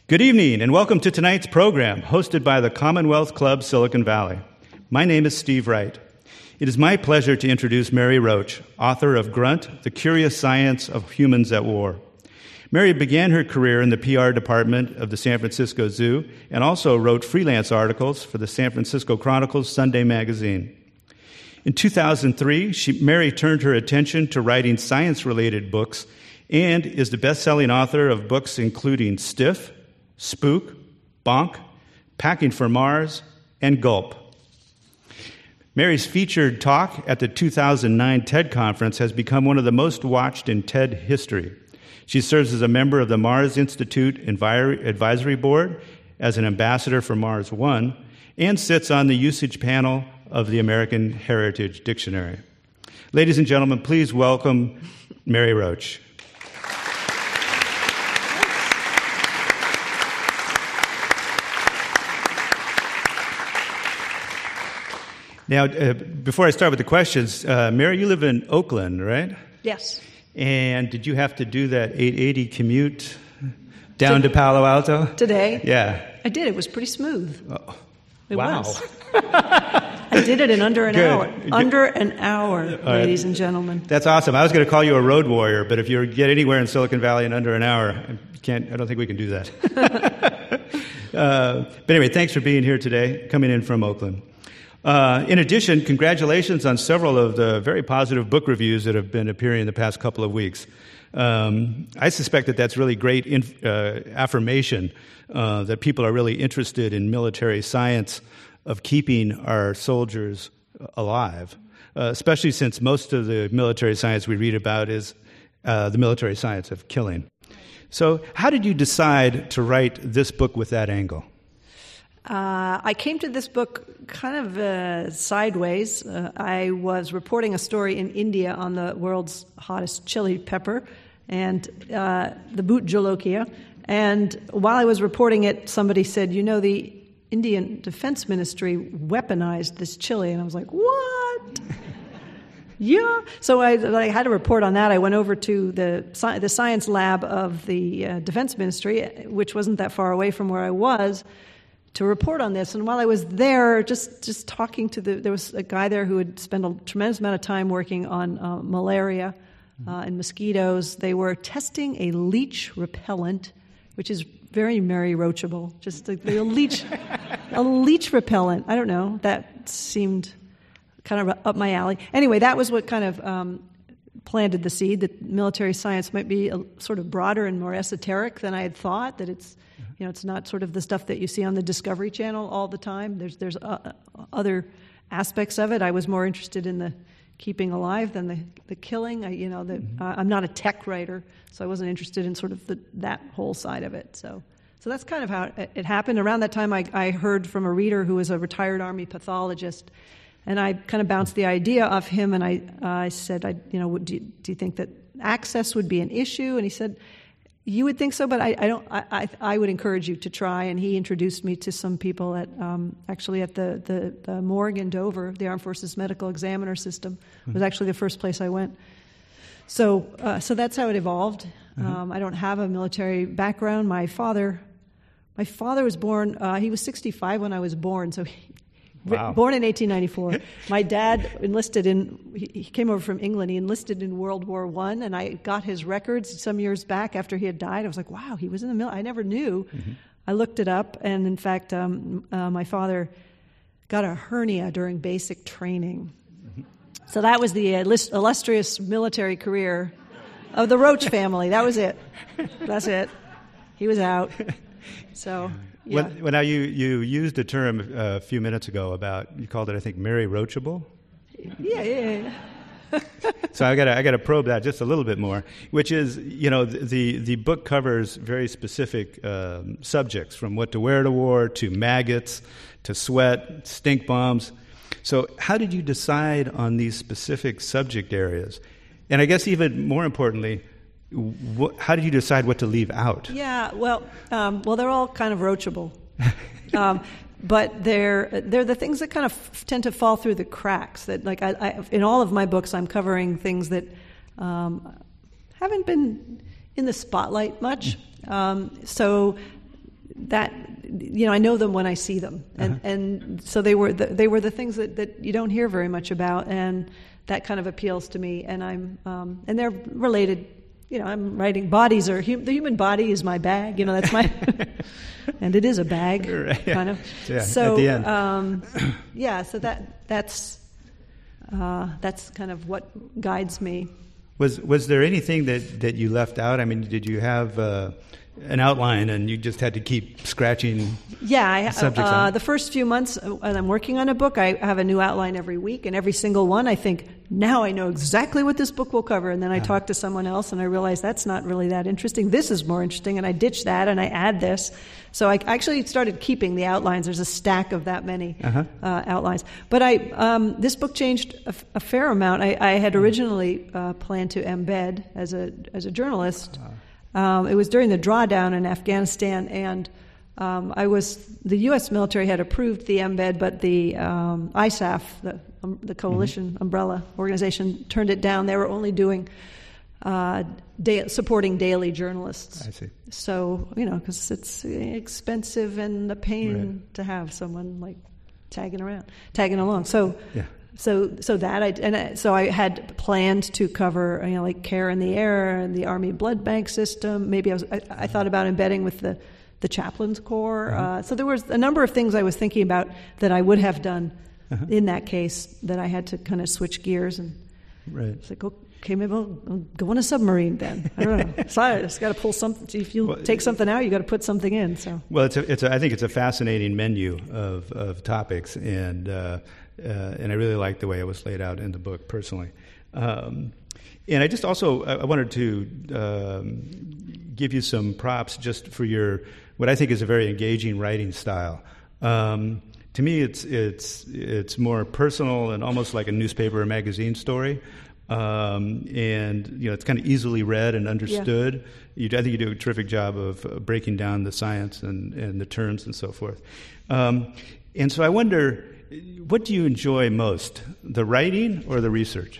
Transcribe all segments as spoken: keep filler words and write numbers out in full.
Good evening, and welcome to tonight's program, hosted by the Commonwealth Club Silicon Valley. My name is Steve Wright. It is my pleasure to introduce Mary Roach, author of Grunt, The Curious Science of Humans at War. Mary began her career in the P R department of the San Francisco Zoo and also wrote freelance articles for the San Francisco Chronicle's Sunday magazine. In two thousand three, she, Mary turned her attention to writing science-related books and is the best-selling author of books including Stiff, Spook, Bonk, Packing for Mars, and Gulp. Mary's featured talk at the two thousand nine TED Conference has become one of the most watched in TED history. She serves as a member of the Mars Institute Advisory Board, as an ambassador for Mars One, and sits on the usage panel of the American Heritage Dictionary. Ladies and gentlemen, please welcome Mary Roach. Now, uh, before I start with the questions, uh, Mary, you live in Oakland, right? Yes. And did you have to do that eight eighty commute down to, to Palo Alto? Today? Yeah. I did. It was pretty smooth. Oh, it wow. was. I did it in under an Good. hour. Under an hour, All ladies right. and gentlemen. That's awesome. I was going to call you a road warrior, but if you get anywhere in Silicon Valley in under an hour, I can't. I don't think we can do that. uh, but anyway, thanks for being here today, coming in from Oakland. Uh, in addition, congratulations on several of the very positive book reviews that have been appearing in the past couple of weeks. Um, I suspect that that's really great inf- uh, affirmation uh, that people are really interested in military science of keeping our soldiers alive, uh, especially since most of the military science we read about is uh, the military science of killing. So how did you decide to write this book with that angle? Uh, I came to this book kind of uh, sideways. Uh, I was reporting a story in India on the world's hottest chili pepper and uh, the Bhut Jolokia. And while I was reporting it, somebody said, you know, the Indian Defense Ministry weaponized this chili. And I was like, what? Yeah. So I, I had a report on that. I went over to the, the science lab of the uh, Defense Ministry, which wasn't that far away from where I was, to report on this. And while I was there, just, just talking to the, there was a guy there who had spent a tremendous amount of time working on uh, malaria uh, and mosquitoes. They were testing a leech repellent, which is very Mary Roachable. Just a, a leech, a leech repellent. I don't know. That seemed kind of up my alley. Anyway, that was what kind of um, planted the seed that military science might be a, sort of broader and more esoteric than I had thought. That it's You know, it's not sort of the stuff that you see on the Discovery Channel all the time. There's there's uh, other aspects of it. I was more interested in the keeping alive than the, the killing. I, you know, the, mm-hmm. uh, I'm not a tech writer, so I wasn't interested in sort of the, that whole side of it. So, so that's kind of how it, it happened. Around that time, I, I heard from a reader who was a retired Army pathologist, and I kind of bounced the idea off him. And I uh, I said, I you know, do you, do you think that access would be an issue? And he said, you would think so, but I, I don't. I, I, I would encourage you to try. And he introduced me to some people at um, actually at the, the, the morgue in Dover, the Armed Forces Medical Examiner System. Mm-hmm. Was actually the first place I went. So uh, so that's how it evolved. Mm-hmm. Um, I don't have a military background. My father, my father was born. Uh, he was sixty-five when I was born. So. He, Wow. Born in eighteen ninety-four. My dad enlisted in, he came over from England, he enlisted in World War One, and I got his records some years back after he had died. I was like, wow, he was in the military. I never knew. Mm-hmm. I looked it up, and in fact, um, uh, my father got a hernia during basic training. Mm-hmm. So that was the illustrious military career of the Roach family. That was it. That's it. He was out. So... Yeah. When, when now you, you used a term uh, a few minutes ago about, you called it, I think, Mary Roachable? Yeah, yeah, yeah. So I got I got to probe that just a little bit more, which is, you know, the the book covers very specific um, subjects, from what to wear to war to maggots to sweat, stink bombs. So how did you decide on these specific subject areas? And I guess even more importantly, What, how did you decide what to leave out? Yeah, well, um, well, they're all kind of roachable, um, but they're they're the things that kind of f- tend to fall through the cracks. That, like, I, I, in all of my books, I'm covering things that um, haven't been in the spotlight much. Um, so that, you know, I know them when I see them, and uh-huh. and so they were the, they were the things that, that you don't hear very much about, and that kind of appeals to me. And I'm um, and they're related. You know, I'm writing bodies are hum, the human body is my bag. You know, that's my and it is a bag, right. kind of. Yeah, so at the end. Um, yeah, so that that's uh, that's kind of what guides me. Was was there anything that, that you left out? I mean, did you have uh, an outline and you just had to keep scratching yeah, I, subjects uh, on? The first few months when I'm working on a book, I have a new outline every week, and every single one I think, now I know exactly what this book will cover, and then I uh-huh. talk to someone else and I realize that's not really that interesting. This is more interesting, and I ditch that and I add this. So I actually started keeping the outlines. There's a stack of that many uh-huh. uh, outlines. But I um, this book changed a, a fair amount. I, I had originally uh, planned to embed as a as a journalist. Uh-huh. Um, it was during the drawdown in Afghanistan, and um, I was the U S military had approved the embed, but the um, I S A F, the, um, the coalition mm-hmm. umbrella organization, turned it down. They were only doing uh, da- supporting daily journalists. I see. So you know, because it's expensive and a pain right. to have someone like tagging around, tagging along. So. Yeah. So, so that I and I, so I had planned to cover, you know, like care in the air and the Army blood bank system. Maybe I was I, I thought about embedding with the, the chaplains corps. Uh-huh. Uh, so there was a number of things I was thinking about that I would have done uh-huh. in that case that I had to kind of switch gears and right. it's like, okay, maybe I'll, I'll go on a submarine then. I don't know. So I just got to pull something. If you well, take something out, you got to put something in. So well, it's a, it's a, I think it's a fascinating menu of of topics and. Uh, Uh, and I really like the way it was laid out in the book, personally. Um, and I just also I wanted to um, give you some props just for your what I think is a very engaging writing style. Um, to me, it's it's it's more personal and almost like a newspaper or magazine story. Um, and you know, it's kind of easily read and understood. Yeah. You, I think you do a terrific job of uh, breaking down the science and, and the terms and so forth. Um, and so I wonder. What do you enjoy most, the writing or the research?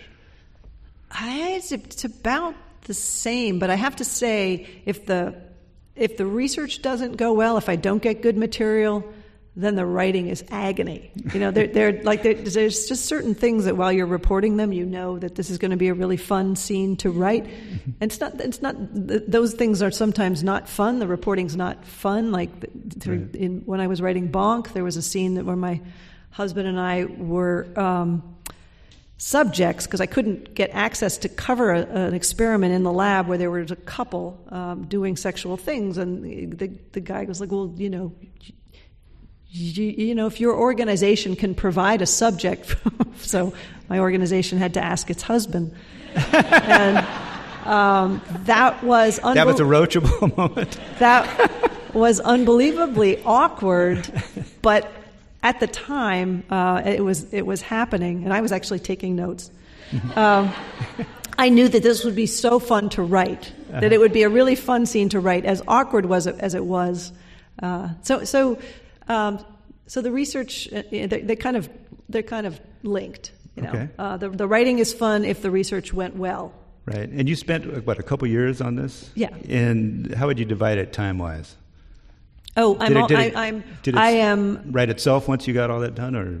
I, it's about the same, but I have to say, if the if the research doesn't go well, if I don't get good material, then the writing is agony. You know, they're, they're like they're, there's just certain things that while you're reporting them, you know that this is going to be a really fun scene to write. And it's not. It's not. Those things are sometimes not fun. The reporting's not fun. Like right. in, when I was writing Bonk, there was a scene that where my husband and I were um, subjects because I couldn't get access to cover a, an experiment in the lab where there was a couple um, doing sexual things, and the the guy was like, "Well, you know, you, you know, if your organization can provide a subject," so my organization had to ask its husband, and um, that was unbe- that was a roachable moment. That was unbelievably awkward, but. At the time, uh, it was it was happening, and I was actually taking notes. Um, I knew that this would be so fun to write, uh-huh. that it would be a really fun scene to write, as awkward was it, as it was. Uh, so so um, so the research uh, they, they kind of they're kind of linked. You know, okay. uh, the the writing is fun if the research went well. Right, and you spent what a couple years on this. Yeah. And how would you divide it time wise? Oh, I'm. Did it, all, did it, I, I'm. Did it I am. Write itself once you got all that done, or?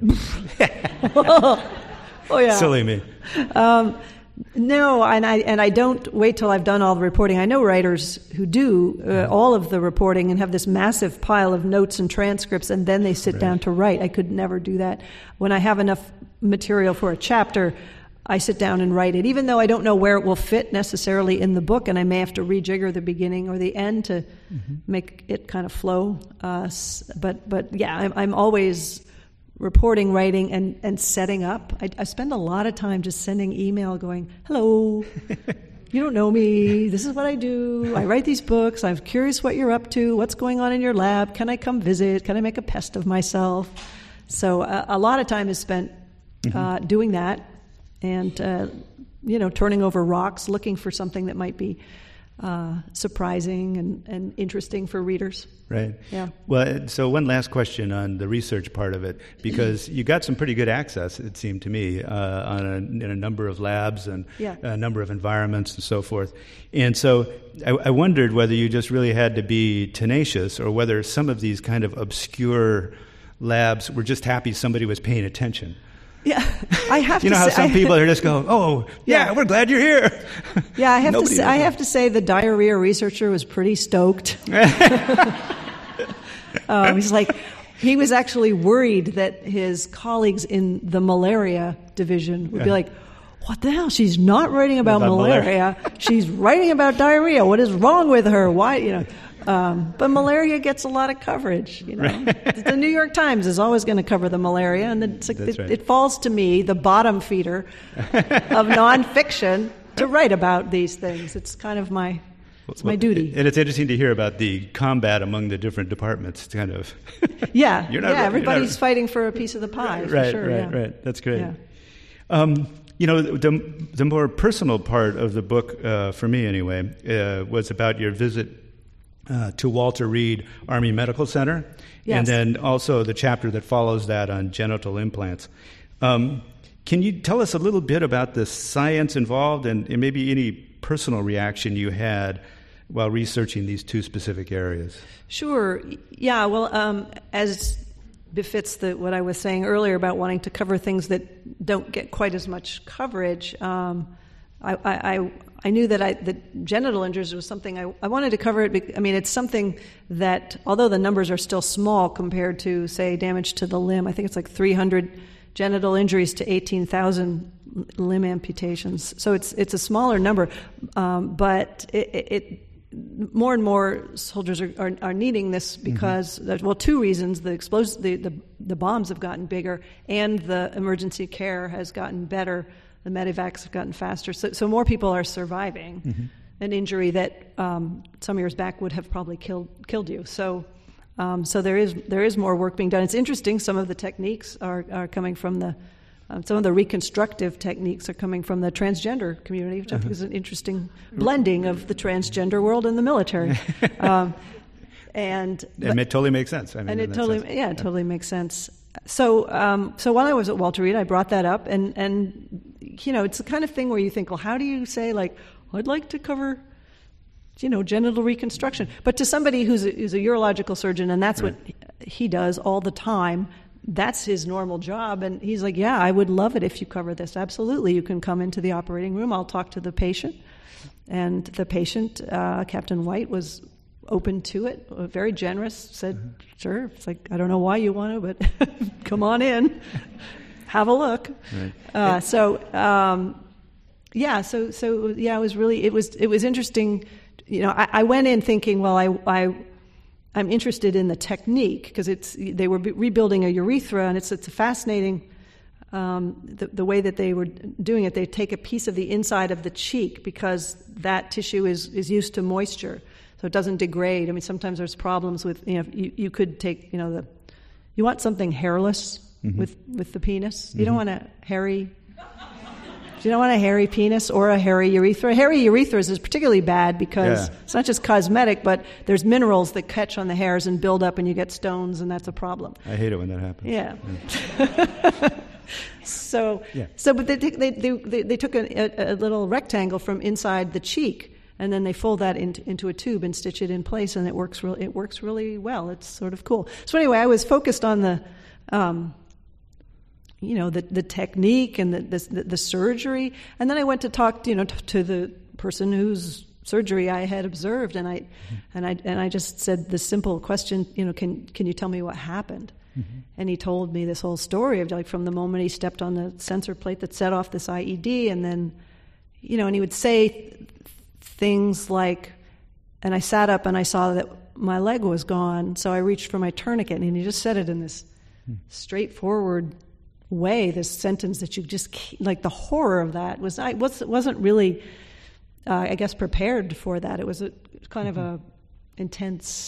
Oh yeah. Silly me. Um, no, and I and I don't wait till I've done all the reporting. I know writers who do uh, all of the reporting and have this massive pile of notes and transcripts, and then they sit right. down to write. I could never do that. When I have enough material for a chapter, I sit down and write it, even though I don't know where it will fit necessarily in the book, and I may have to rejigger the beginning or the end to mm-hmm. make it kind of flow. Uh, but, but yeah, I'm, I'm always reporting, writing, and, and setting up. I, I spend a lot of time just sending email going, hello, you don't know me, this is what I do, I write these books, I'm curious what you're up to, what's going on in your lab, can I come visit, can I make a pest of myself? So uh, a lot of time is spent mm-hmm. uh, doing that. And, uh, you know, turning over rocks, looking for something that might be uh, surprising and, and interesting for readers. Right. Yeah. Well, so one last question on the research part of it, because you got some pretty good access, it seemed to me, uh, on a, in a number of labs and yeah. a number of environments and so forth. And so I, I wondered whether you just really had to be tenacious or whether some of these kind of obscure labs were just happy somebody was paying attention. Yeah, I have you to know how say, some I, people are just going, oh, yeah, yeah, we're glad you're here. Yeah, I have to say, I have to say the diarrhea researcher was pretty stoked. um, he's like, he was actually worried that his colleagues in the malaria division would yeah. be like, what the hell? She's not writing about, about malaria. malaria. She's writing about diarrhea. What is wrong with her? Why, you know? Um, but malaria gets a lot of coverage, you know. Right. The New York Times is always going to cover the malaria, and it's like it, right. it falls to me, the bottom feeder of nonfiction, to write about these things. It's kind of my it's well, my duty. And it's interesting to hear about the combat among the different departments. Kind of. Yeah, you're not, yeah. Everybody's not, fighting for a piece of the pie. Right, for right, sure, right, yeah. right. That's great. Yeah. Um, You know, the, the more personal part of the book, uh, for me anyway, uh, was about your visit uh, to Walter Reed Army Medical Center, yes. and then also the chapter that follows that on genital implants. Um, can you tell us a little bit about the science involved and, and maybe any personal reaction you had while researching these two specific areas? Sure. Yeah, well, um, as befits the, what I was saying earlier about wanting to cover things that don't get quite as much coverage. Um, I, I, I knew that I, that genital injuries was something I, I wanted to cover. It. Because, I mean, it's something that, although the numbers are still small compared to, say, damage to the limb, I think it's like three hundred genital injuries to eighteen thousand limb amputations. So it's it's a smaller number, um, but it, it, it more and more soldiers are, are, are needing this because, mm-hmm. well, two reasons. The, explos- the, the the bombs have gotten bigger and the emergency care has gotten better. The medevacs have gotten faster. So, so more people are surviving mm-hmm. an injury that um, some years back would have probably killed killed you. So um, so there is there is more work being done. It's interesting. Some of the techniques are, are coming from the Um, some of the reconstructive techniques are coming from the transgender community, which I think is an interesting blending of the transgender world and the military. um, and and it totally makes sense. I mean, and it totally, sense. yeah, it totally makes sense. So, um, so while I was at Walter Reed, I brought that up, and and you know, it's the kind of thing where you think, well, how do you say like, I'd like to cover, you know, genital reconstruction, but to somebody who's a, who's a urological surgeon, and that's right. what he does all the time. That's his normal job. And he's like, yeah, I would love it if you cover this. Absolutely. You can come into the operating room. I'll talk to the patient. And the patient, uh, Captain White, was open to it, very generous, said, mm-hmm. sure. It's like, I don't know why you want to, but come on in, have a look. Right. Uh, so, um, yeah, so, so, yeah, it was really, it was, it was interesting. You know, I, I went in thinking, well, I, I, I'm interested in the technique because it's they were rebuilding a urethra, and it's it's a fascinating um, the, the way that they were doing it. They take a piece of the inside of the cheek because that tissue is, is used to moisture, so it doesn't degrade. I mean, sometimes there's problems with you know you, you could take you know the you want something hairless mm-hmm. with, with the penis. You mm-hmm. don't want a hairy. You don't want a hairy penis or a hairy urethra. Hairy urethras is particularly bad because yeah. it's not just cosmetic, but there's minerals that catch on the hairs and build up, and you get stones, and that's a problem. I hate it when that happens. Yeah. yeah. so, yeah. so, but they they they, they took a, a, a little rectangle from inside the cheek, and then they fold that into, into a tube and stitch it in place, and it works. Re- it works really well. It's sort of cool. So anyway, I was focused on the. Um, you know, the, the technique and the, the the surgery. And then I went to talk, you know, to, to the person whose surgery I had observed, and I mm-hmm. and I and I just said the simple question, you know, can can you tell me what happened? Mm-hmm. And he told me this whole story of like from the moment he stepped on the sensor plate that set off this I E D, and then, you know, and he would say th- things like, and I sat up and I saw that my leg was gone, so I reached for my tourniquet, and he just said it in this mm. straightforward way, this sentence that you just like the horror of that was I was wasn't really uh, I guess prepared for that. It was a kind mm-hmm. of a intense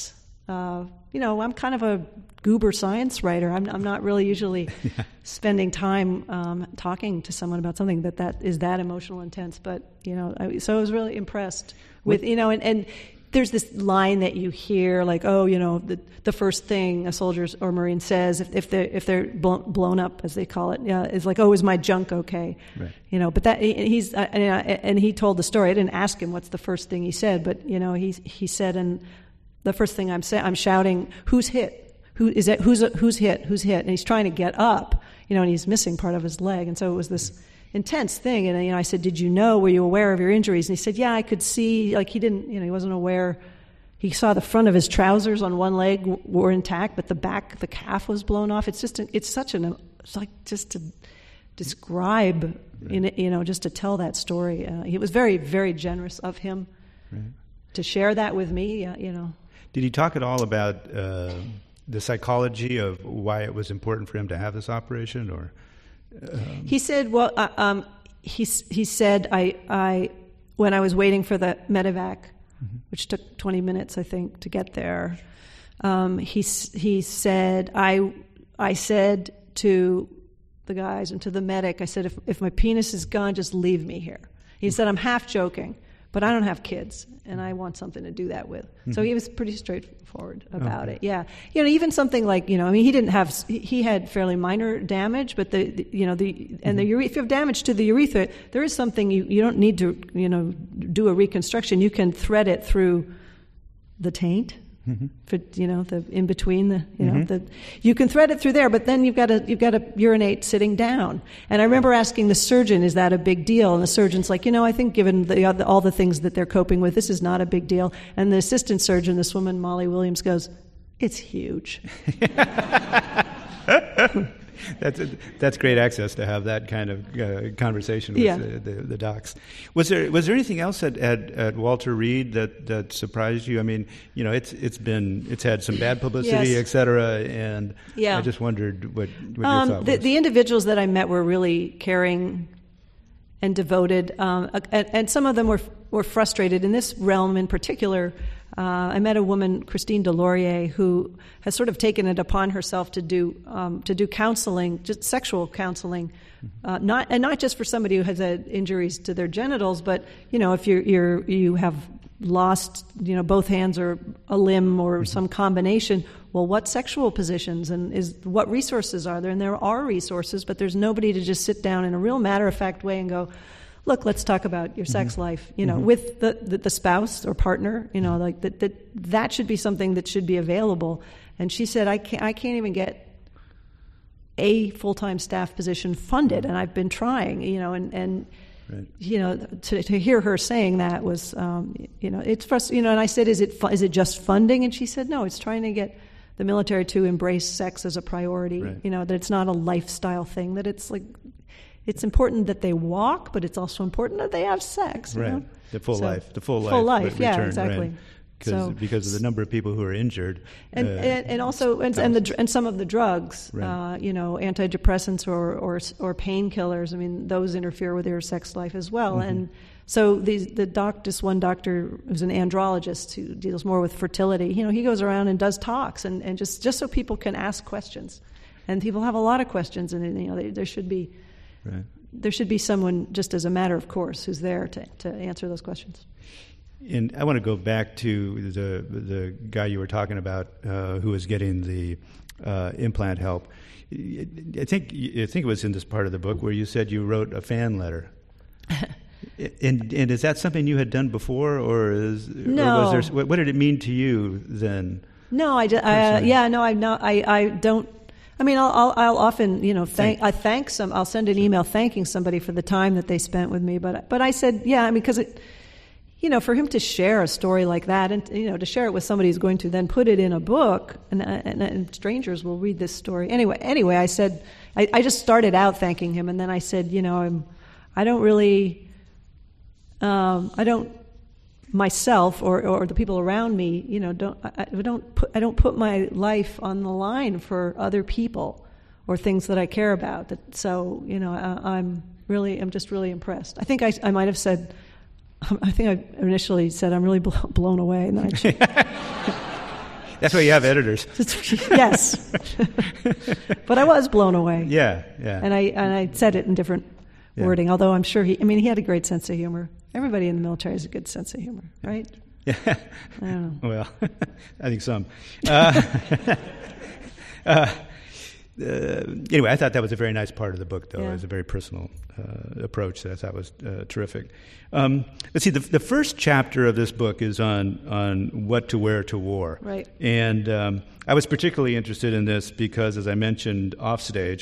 uh, you know, I'm kind of a goober science writer. I'm, I'm not really usually yeah. spending time um, talking to someone about something that, that is that emotional intense. But, you know, I, so I was really impressed with, you know, and, and there's this line that you hear, like, oh, you know, the the first thing a soldier or Marine says if, if they're if they're blown, blown up, as they call it, uh, is like, oh, is my junk okay? Right. You know, but that he's uh, and he told the story. I didn't ask him what's the first thing he said, but you know, he he said, and the first thing I'm saying, I'm shouting, who's hit? Who is it? Who's who's hit? Who's hit? And he's trying to get up, you know, and he's missing part of his leg, and so it was this intense thing. And you know, I said, did you know, were you aware of your injuries? And he said, yeah, I could see, like he didn't, you know, he wasn't aware. He saw the front of his trousers on one leg w- were intact, but the back, the calf was blown off. It's just, a, it's such an, it's like just to describe, right. in it, you know, just to tell that story. Uh, he was very, very generous of him right. to share that with me, uh, you know. Did he talk at all about uh, the psychology of why it was important for him to have this operation, or? Um... He said, well, uh, um, he he said, I I when I was waiting for the medevac, mm-hmm. which took twenty minutes, I think, to get there, um, he he said, I I said to the guys and to the medic, I said, if if my penis is gone, just leave me here. He said, I'm half joking, but I don't have kids, and I want something to do that with. Mm-hmm. So he was pretty straightforward about okay. it. Yeah, you know, even something like, you know, I mean, he didn't have, he had fairly minor damage, but the, the you know, the and mm-hmm. the if you have damage to the urethra, there is something you you don't need to, you know, do a reconstruction. You can thread it through the taint. Mm-hmm. For, you know, the in between the, you know, mm-hmm. the you can thread it through there, but then you've got to you've got to urinate sitting down. And I remember asking the surgeon, "Is that a big deal?" And the surgeon's like, "You know, I think given the, all the things that they're coping with, this is not a big deal." And the assistant surgeon, this woman Molly Williams, goes, "It's huge." That's that's great access to have that kind of uh, conversation with yeah. the, the, the docs. Was there was there anything else at, at, at Walter Reed that, that surprised you? I mean, you know, it's it's been it's had some bad publicity, yes. et cetera, and yeah. I just wondered what, what um, your thought the, was. The individuals that I met were really caring and devoted, um, and, and some of them were were frustrated. In this realm in particular, Uh, I met a woman, Christine Delorier, who has sort of taken it upon herself to do um, to do counseling, just sexual counseling, uh, not and not just for somebody who has had injuries to their genitals, but you know, if you're, you're you have lost, you know, both hands or a limb or mm-hmm. some combination. Well, what sexual positions and is what resources are there? And there are resources, but there's nobody to just sit down in a real matter of fact way and go, look, let's talk about your sex mm-hmm. life, you know, mm-hmm. with the, the, the spouse or partner, you know, like that, that, that should be something that should be available. And she said, I can't, I can't even get a full-time staff position funded. And I've been trying, you know, and, and, right. you know, to, to hear her saying that was, um, you know, it's frust- you know, and I said, is it, fu- is it just funding? And she said, no, it's trying to get the military to embrace sex as a priority, right. you know, that it's not a lifestyle thing, that it's like, it's important that they walk, but it's also important that they have sex. Right, you know? the full so, life, the full life, full life, return, yeah, exactly. Right? So, because of the number of people who are injured, and uh, and, and also and and, the, and some of the drugs, right. uh, you know, antidepressants or or, or painkillers. I mean, those interfere with your sex life as well. Mm-hmm. And so the the doc, this one doctor who's an andrologist who deals more with fertility. You know, he goes around and does talks and, and just just so people can ask questions, and people have a lot of questions, and you know, they, there should be. Right. There should be someone, just as a matter of course, who's there to, to answer those questions. And I want to go back to the the guy you were talking about uh, who was getting the uh, implant help. I think I think it was in this part of the book where you said you wrote a fan letter. and and is that something you had done before, or is no? Or was there, what, what did it mean to you then? No, I, I uh, yeah, no, I no, I I don't. I mean, I'll, I'll, I'll often, you know, thank, I thank some, I'll send an email thanking somebody for the time that they spent with me. But, but I said, yeah, I mean, because it, you know, for him to share a story like that and, you know, to share it with somebody who's going to then put it in a book and, and, and strangers will read this story. Anyway, anyway, I said, I, I just started out thanking him. And then I said, you know, I'm, I don't really, um, I don't, myself or, or the people around me, you know, don't I, I don't put I don't put my life on the line for other people or things that I care about. That, so you know, I, I'm really I'm just really impressed. I think I, I might have said, I think I initially said I'm really blown away, and then I That's why you have editors. Yes. But I was blown away. Yeah, yeah. And I and I said it in different Yeah. wording, although I'm sure he, I mean, he had a great sense of humor. Everybody in the military has a good sense of humor, right? Yeah. I don't know. Well, I think some. Uh, uh, Uh, anyway, I thought that was a very nice part of the book, though. Yeah. It was a very personal uh, approach that I thought was uh, terrific. Um, let's see, the, the first chapter of this book is on, on what to wear to war. Right. And um, I was particularly interested in this because, as I mentioned offstage,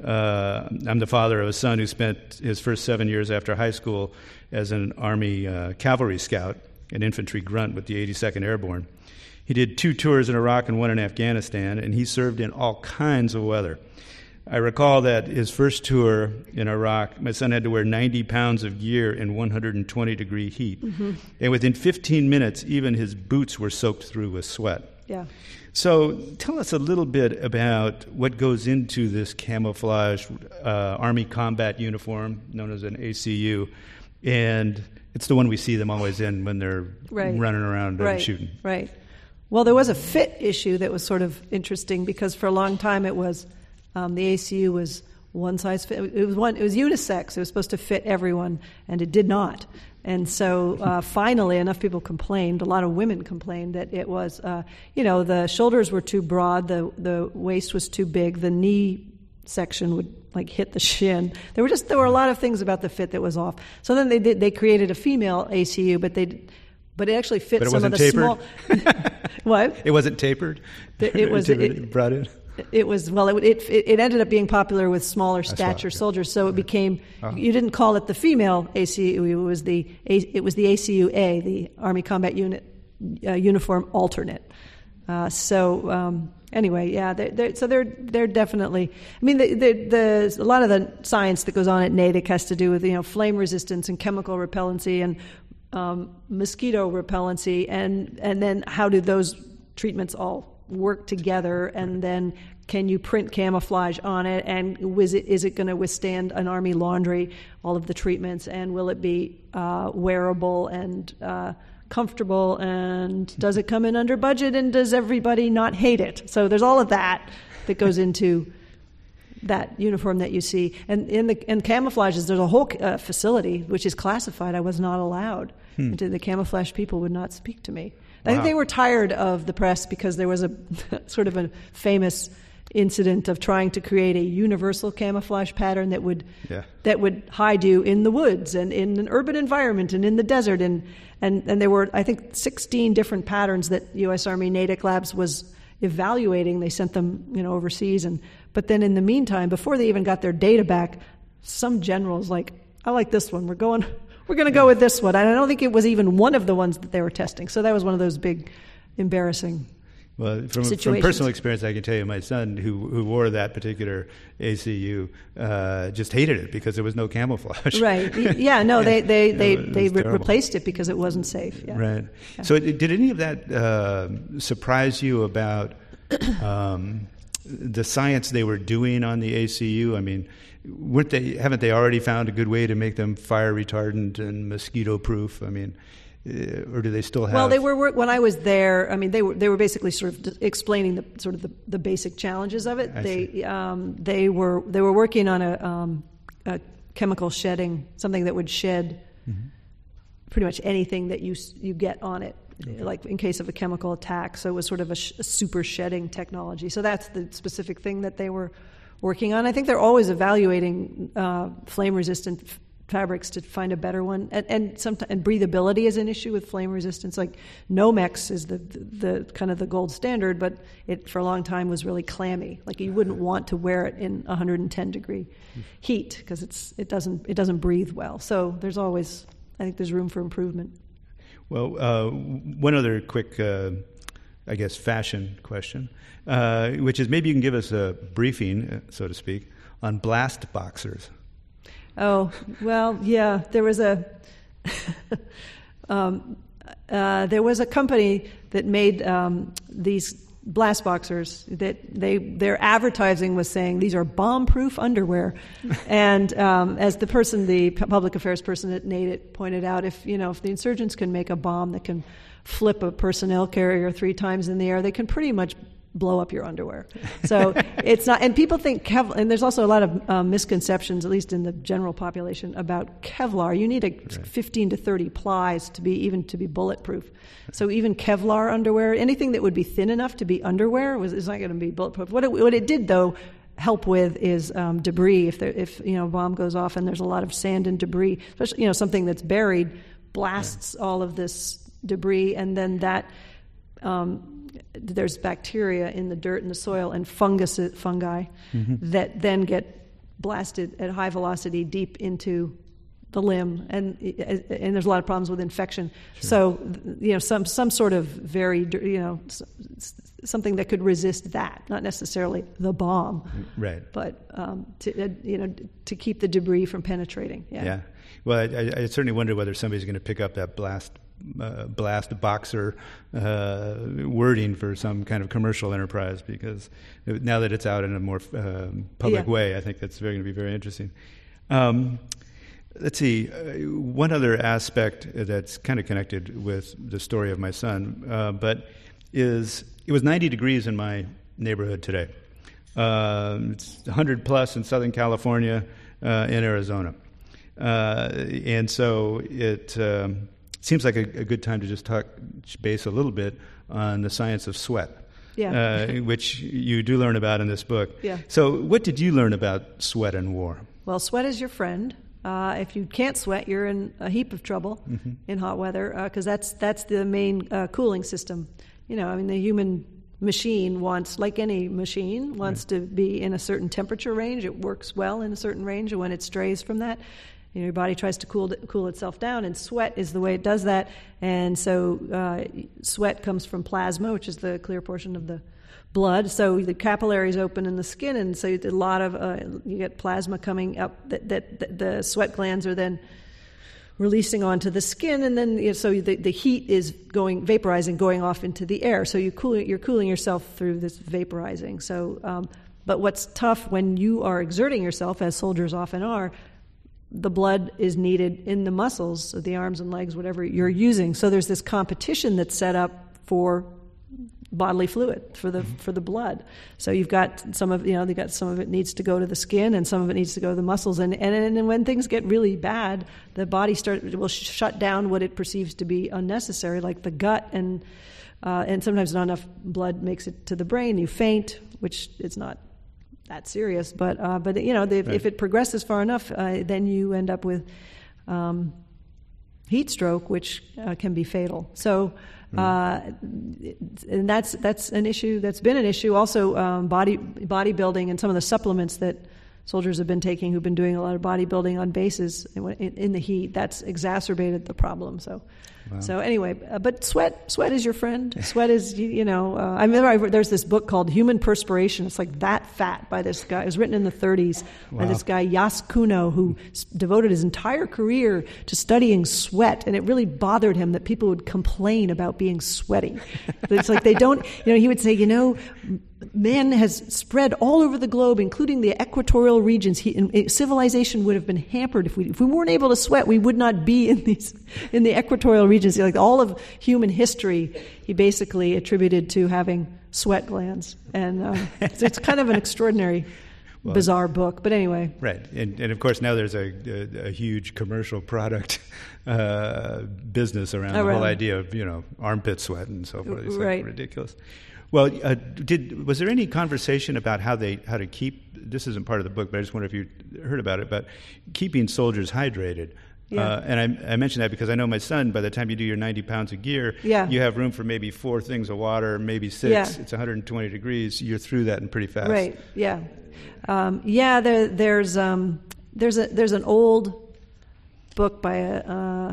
uh, I'm the father of a son who spent his first seven years after high school as an Army uh, cavalry scout, an infantry grunt with the eighty-second Airborne. He did two tours in Iraq and one in Afghanistan, and he served in all kinds of weather. I recall that his first tour in Iraq, my son had to wear ninety pounds of gear in one hundred twenty degree heat. Mm-hmm. And within fifteen minutes, even his boots were soaked through with sweat. Yeah. So tell us a little bit about what goes into this camouflage uh, Army combat uniform known as an A C U. And it's the one we see them always in when they're Right. running around right. and shooting. Right. Well, there was a fit issue that was sort of interesting because for a long time it was um, the A C U was one size fit. It was one. It was unisex. It was supposed to fit everyone, and it did not. And so uh, finally, enough people complained. A lot of women complained that it was, uh, you know, the shoulders were too broad, the the waist was too big, the knee section would like hit the shin. There were just there were a lot of things about the fit that was off. So then they did. They created a female A C U, but they. But it actually fit But it some of wasn't the tapered? small. What? It wasn't tapered? It, it was. Tapered, It, brought in? It was well. It, it it ended up being popular with smaller stature saw, yeah. soldiers. So it became. Uh-huh. You didn't call it the female A C U. It was the it was the A C U A, the Army Combat Unit uh, Uniform Alternate. Uh, so um, anyway, yeah. They're, they're, so they're they're definitely. I mean, the, the, the a lot of the science that goes on at NATIC has to do with you know flame resistance and chemical repellency and um, mosquito repellency, and and then how do those treatments all work together, and then can you print camouflage on it, and is it, is it going to withstand an Army laundry, all of the treatments, and will it be uh, wearable and uh, comfortable, and does it come in under budget, and does everybody not hate it? So there's all of that that goes into that uniform that you see. And in the in camouflages, there's a whole uh, facility which is classified. I was not allowed. Hmm. Into the camouflage people would not speak to me. I Wow. think they were tired of the press because there was a sort of a famous incident of trying to create a universal camouflage pattern that would Yeah. that would hide you in the woods and in an urban environment and in the desert, and and, and there were I think sixteen different patterns that U S Army NATIC Labs was evaluating. They sent them you know overseas, and but then in the meantime, before they even got their data back, some generals like, I like this one. We're going. We're going to go with this one. And I don't think it was even one of the ones that they were testing. So that was one of those big, embarrassing Well, from, from situations. personal experience, I can tell you my son, who who wore that particular A C U, uh, just hated it because there was no camouflage. Right. Yeah, no, they they, they, It was they re- terrible. replaced it because it wasn't safe. Yeah. Right. Yeah. So it, did any of that uh, surprise you about um, the science they were doing on the A C U? I mean, weren't they, haven't they already found a good way to make them fire retardant and mosquito proof? I mean, uh, or do they still have? Well, they were when I was there. I mean, they were they were basically sort of explaining the sort of the, the basic challenges of it. I they see. um, they were they were working on a, um, a chemical shedding, something that would shed Mm-hmm. pretty much anything that you s- you get on it, like in case of a chemical attack. So it was sort of a, sh- a super shedding technology. So that's the specific thing that they were working on. I think they're always evaluating uh, flame-resistant f- fabrics to find a better one, and and, somet- and breathability is an issue with flame resistance. Like Nomex is the, the the kind of the gold standard, but it for a long time was really clammy. Like you wouldn't want to wear it in one hundred ten degree heat because it's it doesn't it doesn't breathe well. So there's always I think there's room for improvement. Well, uh, one other quick, uh, I guess, fashion question, uh, which is maybe you can give us a briefing, uh, so to speak, on blast boxers. Oh, well, yeah, there was a um, uh, there was a company that made um, these blast boxers that they their advertising was saying these are bomb-proof underwear, and um, as the person, the public affairs person at NATIC pointed out, if you know if the insurgents can make a bomb that can flip a personnel carrier three times in the air, they can pretty much blow up your underwear. So it's not, and people think Kevlar, and there's also a lot of um, misconceptions, at least in the general population, about Kevlar. You need a right. fifteen to thirty plies to be, even to be bulletproof. So even Kevlar underwear, anything that would be thin enough to be underwear, was is not going to be bulletproof. What it, what it did, though, help with is um, debris. If there, if you know, a bomb goes off and there's a lot of sand and debris, especially, you know, something that's buried, blasts yeah. all of this debris, and then that, um, there's bacteria in the dirt and the soil and fungus, fungi mm-hmm. that then get blasted at high velocity deep into the limb, and and there's a lot of problems with infection. Sure. So, you know, some some sort of very, you know, something that could resist that, not necessarily the bomb, right? But um, to you know, to keep the debris from penetrating. Yeah. Yeah. Well, I, I certainly wonder whether somebody's going to pick up that blast. Uh, blast boxer uh, wording for some kind of commercial enterprise, because now that it's out in a more uh, public yeah. way, I think that's very, going to be very interesting. Um, let's see, uh, one other aspect that's kind of connected with the story of my son, uh, but is it was ninety degrees in my neighborhood today. Uh, it's one hundred plus in Southern California, uh, in Arizona. Uh, and so it... Um, Seems like a, a good time to just touch base a little bit on the science of sweat, yeah. uh, which you do learn about in this book. Yeah. So what did you learn about sweat and war? Well, sweat is your friend. Uh, if you can't sweat, you're in a heap of trouble mm-hmm. in hot weather, because uh, that's that's the main uh, cooling system. You know, I mean, the human machine wants, like any machine, wants right. to be in a certain temperature range. It works well in a certain range, and when it strays from that, you know, your body tries to cool cool itself down, and sweat is the way it does that. And so uh, sweat comes from plasma, which is the clear portion of the blood. So the capillaries open in the skin, and so a lot of uh, you get plasma coming up. That, that, that the sweat glands are then releasing onto the skin, and then you know, so the, the heat is going vaporizing, going off into the air. So you cool you're cooling yourself through this vaporizing. So, um, but what's tough when you are exerting yourself, as soldiers often are, the blood is needed in the muscles, the arms and legs, whatever you're using. So there's this competition that's set up for bodily fluid, for the mm-hmm. for the blood. So you've got some of you know they got some of it needs to go to the skin, and some of it needs to go to the muscles. And and, and when things get really bad, the body start will shut down what it perceives to be unnecessary, like the gut, and uh, and sometimes not enough blood makes it to the brain. You faint, which is not that serious, but uh, but you know the, right. if it progresses far enough, uh, then you end up with um, heat stroke, which uh, can be fatal. So, uh, and that's that's an issue that's been an issue. Also, um, body bodybuilding and some of the supplements that soldiers have been taking, who've been doing a lot of bodybuilding on bases in, in the heat, that's exacerbated the problem. So. Wow. So anyway, uh, but sweat, sweat is your friend. Sweat is, you, you know, uh, I remember I, there's this book called Human Perspiration. It's like That Fat by this guy. It was written in the thirties wow. by this guy, Yas Kuno, who s- devoted his entire career to studying sweat. And it really bothered him that people would complain about being sweaty. It's like they don't, you know, he would say, you know, man has spread all over the globe, including the equatorial regions. He, in, civilization would have been hampered if we if we weren't able to sweat. We would not be in these in the equatorial regions. Like all of human history, he basically attributed to having sweat glands, and um, so it's kind of an extraordinary, well, bizarre book. But anyway, right, and and of course now there's a a, a huge commercial product uh, business around, around the whole idea of you know armpit sweat and so forth. It's like right. ridiculous. Well, uh, did was there any conversation about how they how to keep? This isn't part of the book, but I just wonder if you heard about it. But keeping soldiers hydrated. Yeah. Uh, and I, I mention that because I know my son, by the time you do your ninety pounds of gear, yeah. you have room for maybe four things of water, maybe six. Yeah. It's one hundred twenty degrees. You're through that in pretty fast. Right, yeah. Um, yeah, there, there's um, there's a there's an old book by a, uh,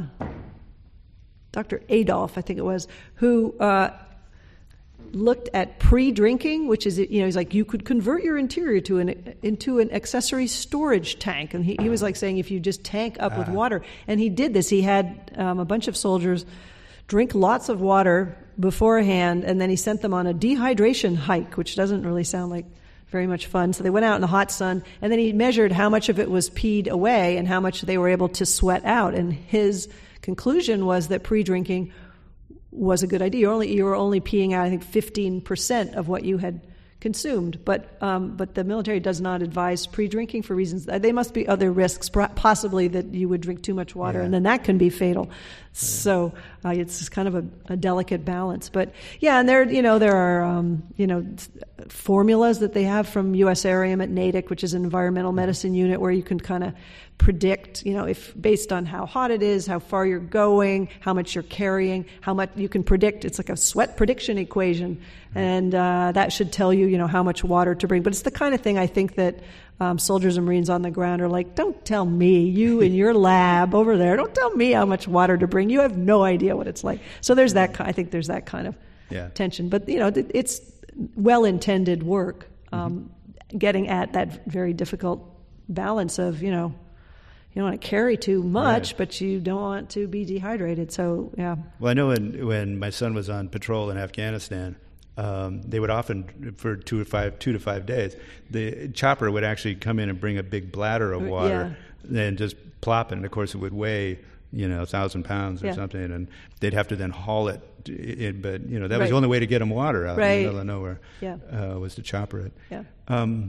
Doctor Adolf, I think it was, who uh, looked at pre-drinking, which is, you know, he's like, you could convert your interior to an into an accessory storage tank. And he, he was like saying, if you just tank up ah. with water. And he did this. He had um, a bunch of soldiers drink lots of water beforehand, and then he sent them on a dehydration hike, which doesn't really sound like very much fun. So they went out in the hot sun, and then he measured how much of it was peed away and how much they were able to sweat out. And his conclusion was that pre-drinking was a good idea. You were only, you were only peeing out, I think, fifteen percent of what you had consumed. But um, but the military does not advise pre-drinking for reasons. They must be other risks, possibly that you would drink too much water, yeah. and then that can be fatal. Yeah. So uh, it's kind of a, a delicate balance. But yeah, and there you know there are um, you know formulas that they have from U S Arium at Natick, which is an environmental medicine unit, where you can kind of predict, you know, if based on how hot it is, how far you're going, how much you're carrying, how much you can predict. It's like a sweat prediction equation, and uh, that should tell you, you know, how much water to bring. But it's the kind of thing I think that um, soldiers and Marines on the ground are like, don't tell me, you in your lab over there, don't tell me how much water to bring. You have no idea what it's like. So there's that. I think there's that kind of yeah. tension. But you know, it's well-intended work, um, mm-hmm. getting at that very difficult balance of, you know. You don't want to carry too much, right. but you don't want to be dehydrated. So, yeah. Well, I know when when my son was on patrol in Afghanistan, um, they would often, for two to five two to five days, the chopper would actually come in and bring a big bladder of water, yeah. and just plop it. And of course, it would weigh, you know, a thousand pounds or yeah. something, and they'd have to then haul it. In, but you know, that right. was the only way to get them water out right. in the middle of nowhere. Yeah. Uh, was to chopper it. Yeah. Um,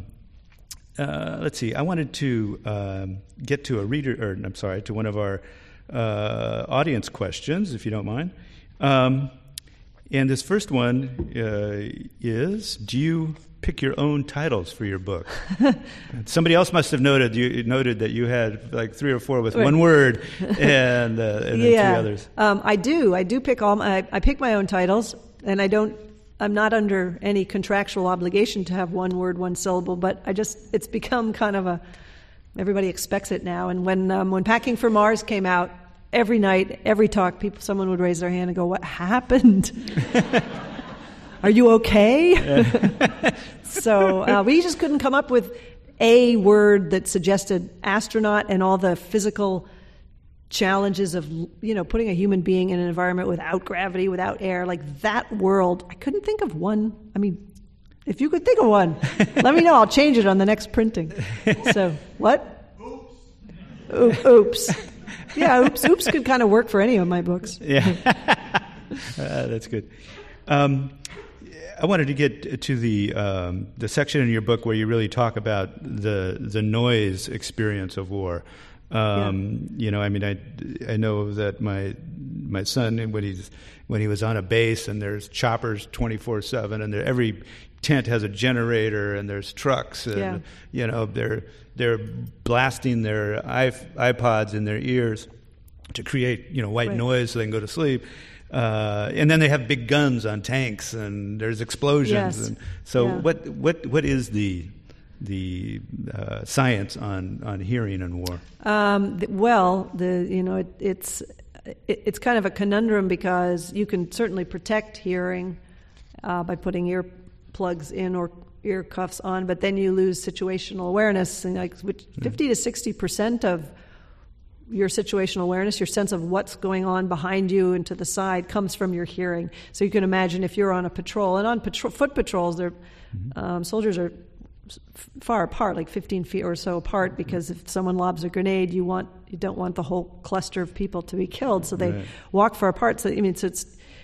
Uh, let's see. I wanted to um, get to a reader, or I'm sorry, to one of our uh, audience questions, if you don't mind. Um, and this first one uh, is: do you pick your own titles for your book? Somebody else must have noted you noted that you had like three or four with right. one word, and, uh, and then yeah. three others. Um, I do. I do pick all. My, I, I pick my own titles, and I don't. I'm not under any contractual obligation to have one word, one syllable, but I just, it's become kind of a, everybody expects it now. And when um, when Packing for Mars came out, every night, every talk, people, someone would raise their hand and go, what happened? Are you okay? So uh, we just couldn't come up with a word that suggested astronaut and all the physical challenges of, you know, putting a human being in an environment without gravity, without air, like that world. I couldn't think of one. I mean, if you could think of one, let me know. I'll change it on the next printing. So, what? Oops. O- oops. Yeah, oops. Oops could kind of work for any of my books. Yeah. uh, that's good. Um, I wanted to get to the um, the section in your book where you really talk about the the noise experience of war. Um, yeah. You know, I mean, I, I know that my my son, when he's when he was on a base, and there's choppers twenty-four seven, and there, every tent has a generator, and there's trucks, and yeah. you know, they're they're blasting their iPods in their ears to create, you know, white right. noise so they can go to sleep. Uh, and then they have big guns on tanks, and there's explosions. Yes. And so, yeah. what what what is the the uh, science on, on hearing in war? Um, well, the you know it, it's it, it's kind of a conundrum, because you can certainly protect hearing uh, by putting ear plugs in or ear cuffs on, but then you lose situational awareness, and like which fifty mm. to sixty percent of your situational awareness, your sense of what's going on behind you and to the side, comes from your hearing. So you can imagine if you're on a patrol, and on patrol, foot patrols, they're, mm-hmm. um, soldiers are far apart, like fifteen feet or so apart, because if someone lobs a grenade, you want you don't want the whole cluster of people to be killed, so they right. walk far apart. So I mean, so it's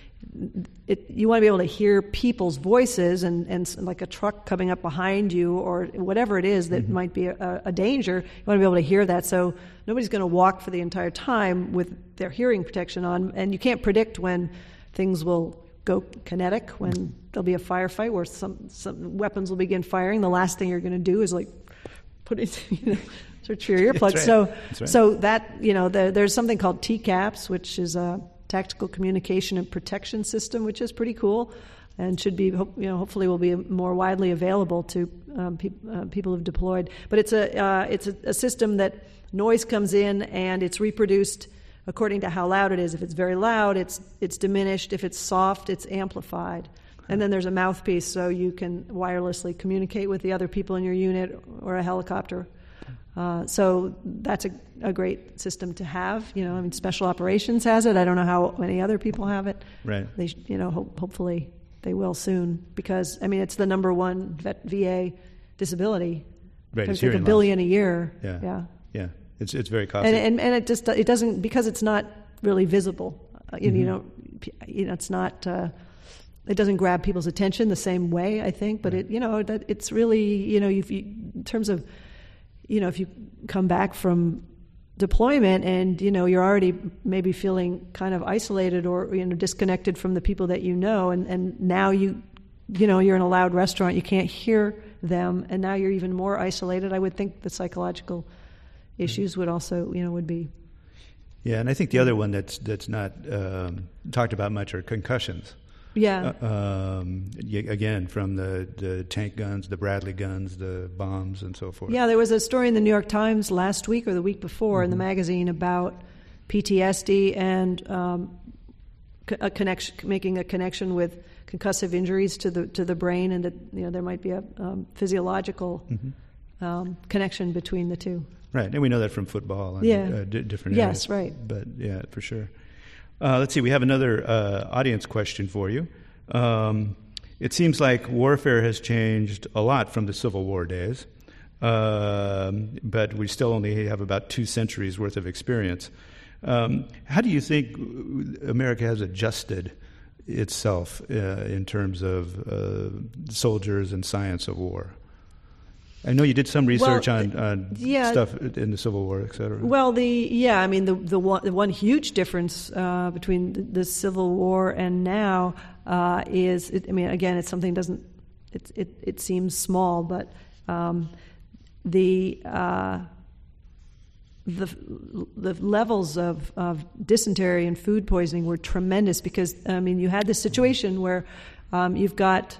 it, you want to be able to hear people's voices, and, and like a truck coming up behind you or whatever it is that mm-hmm. might be a, a danger. You want to be able to hear that. So nobody's going to walk for the entire time with their hearing protection on, and you can't predict when things will go kinetic, when there'll be a firefight where some, some weapons will begin firing. The last thing you're going to do is like put it, you know, search for your earplugs. Right. So, right. so that, you know, the, there's something called T CAPS, which is a tactical communication and protection system, which is pretty cool, and should be, you know, hopefully will be more widely available to um, pe- uh, people who've deployed. But it's a uh, it's a, a system that noise comes in and it's reproduced according to how loud it is. If it's very loud, it's it's diminished. If it's soft, it's amplified. And then there's a mouthpiece, so you can wirelessly communicate with the other people in your unit or a helicopter. Uh, so that's a, a great system to have. You know, I mean, Special Operations has it. I don't know how many other people have it. Right. They, you know, ho- hopefully they will soon, because I mean, it's the number one vet V A disability. Right. It's like a billion loss. a year. Yeah. Yeah. Yeah. It's it's very costly. And and, and it just it doesn't, because it's not really visible. Uh, you, mm-hmm. you know, you know, it's not. Uh, it doesn't grab people's attention the same way, I think. But right. it, you know, that it's really, you know, if you, in terms of, you know, if you come back from deployment and you know you're already maybe feeling kind of isolated or you know disconnected from the people that you know, and, and now you you know you're in a loud restaurant, you can't hear them, and now you're even more isolated. I would think the psychological issues would also you know would be. Yeah, and I think the other one that's that's not um, talked about much are concussions. Yeah. Uh, um, again, from the, the tank guns, the Bradley guns, the bombs, and so forth. Yeah, there was a story in the New York Times last week or the week before mm-hmm. in the magazine about P T S D and um, a connection, making a connection with concussive injuries to the to the brain, and that you know there might be a um, physiological mm-hmm. um, connection between the two. Right, and we know that from football and yeah. uh, d- different yes, areas. Yes, right. But yeah, for sure. Uh, let's see, we have another uh, audience question for you. Um, it seems like warfare has changed a lot from the Civil War days, um, but we still only have about two centuries worth of experience. Um, how do you think America has adjusted itself uh, in terms of uh, soldiers and science of war? I know you did some research well, on, on yeah. stuff in the Civil War, et cetera. Well, the yeah, I mean the the one, the one huge difference uh, between the, the Civil War and now uh, is, it, I mean, again, it's something doesn't it it, it seems small, but um, the uh, the the levels of, of dysentery and food poisoning were tremendous because I mean you had this situation where um, you've got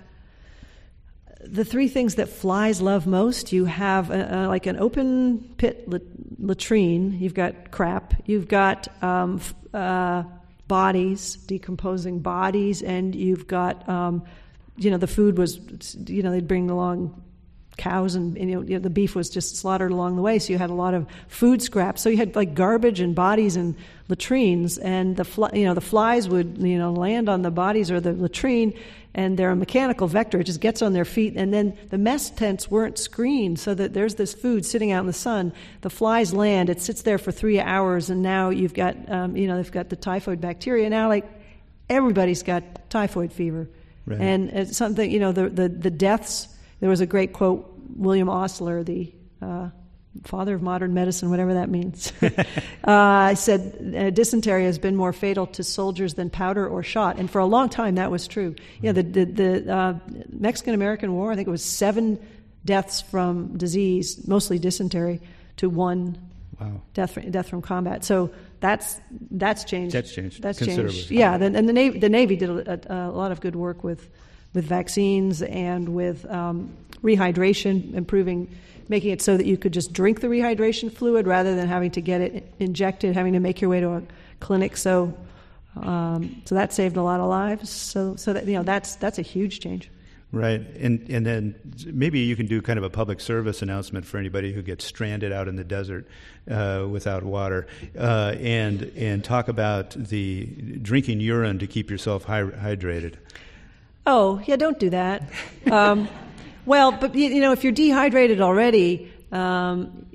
the three things that flies love most. You have a, a, like an open pit latrine. You've got crap. You've got um, f- uh, bodies, decomposing bodies, and you've got, um, you know, the food was, you know, they'd bring along cows and, and you, know, you know, the beef was just slaughtered along the way, so you had a lot of food scraps. So you had like garbage and bodies and latrines, and the fly, you know the flies would you know land on the bodies or the latrine, and they're a mechanical vector. It just gets on their feet, and then the mess tents weren't screened, so that there's this food sitting out in the sun. The flies land, it sits there for three hours, and now you've got um, you know they've got the typhoid bacteria. Now like everybody's got typhoid fever, right. And it's something you know the the, the deaths. There was a great quote, William Osler, the uh, father of modern medicine, whatever that means. uh, said uh, dysentery has been more fatal to soldiers than powder or shot, and for a long time that was true. You know, the the, the uh, Mexican-American War, I think it was seven deaths from disease, mostly dysentery, to one wow. death from, death from combat. So that's that's changed. That's changed. That's considerably. changed. Yeah, the, and the Navy the Navy did a, a, a lot of good work with. with vaccines and with um, rehydration, improving, making it so that you could just drink the rehydration fluid rather than having to get it injected, having to make your way to a clinic. So, um, so that saved a lot of lives. So, so that you know, that's that's a huge change. Right, and and then maybe you can do kind of a public service announcement for anybody who gets stranded out in the desert uh, without water, uh, and and talk about the drinking urine to keep yourself hy- hydrated. Oh, yeah, don't do that. Um, well, but, you know, if you're dehydrated already, um,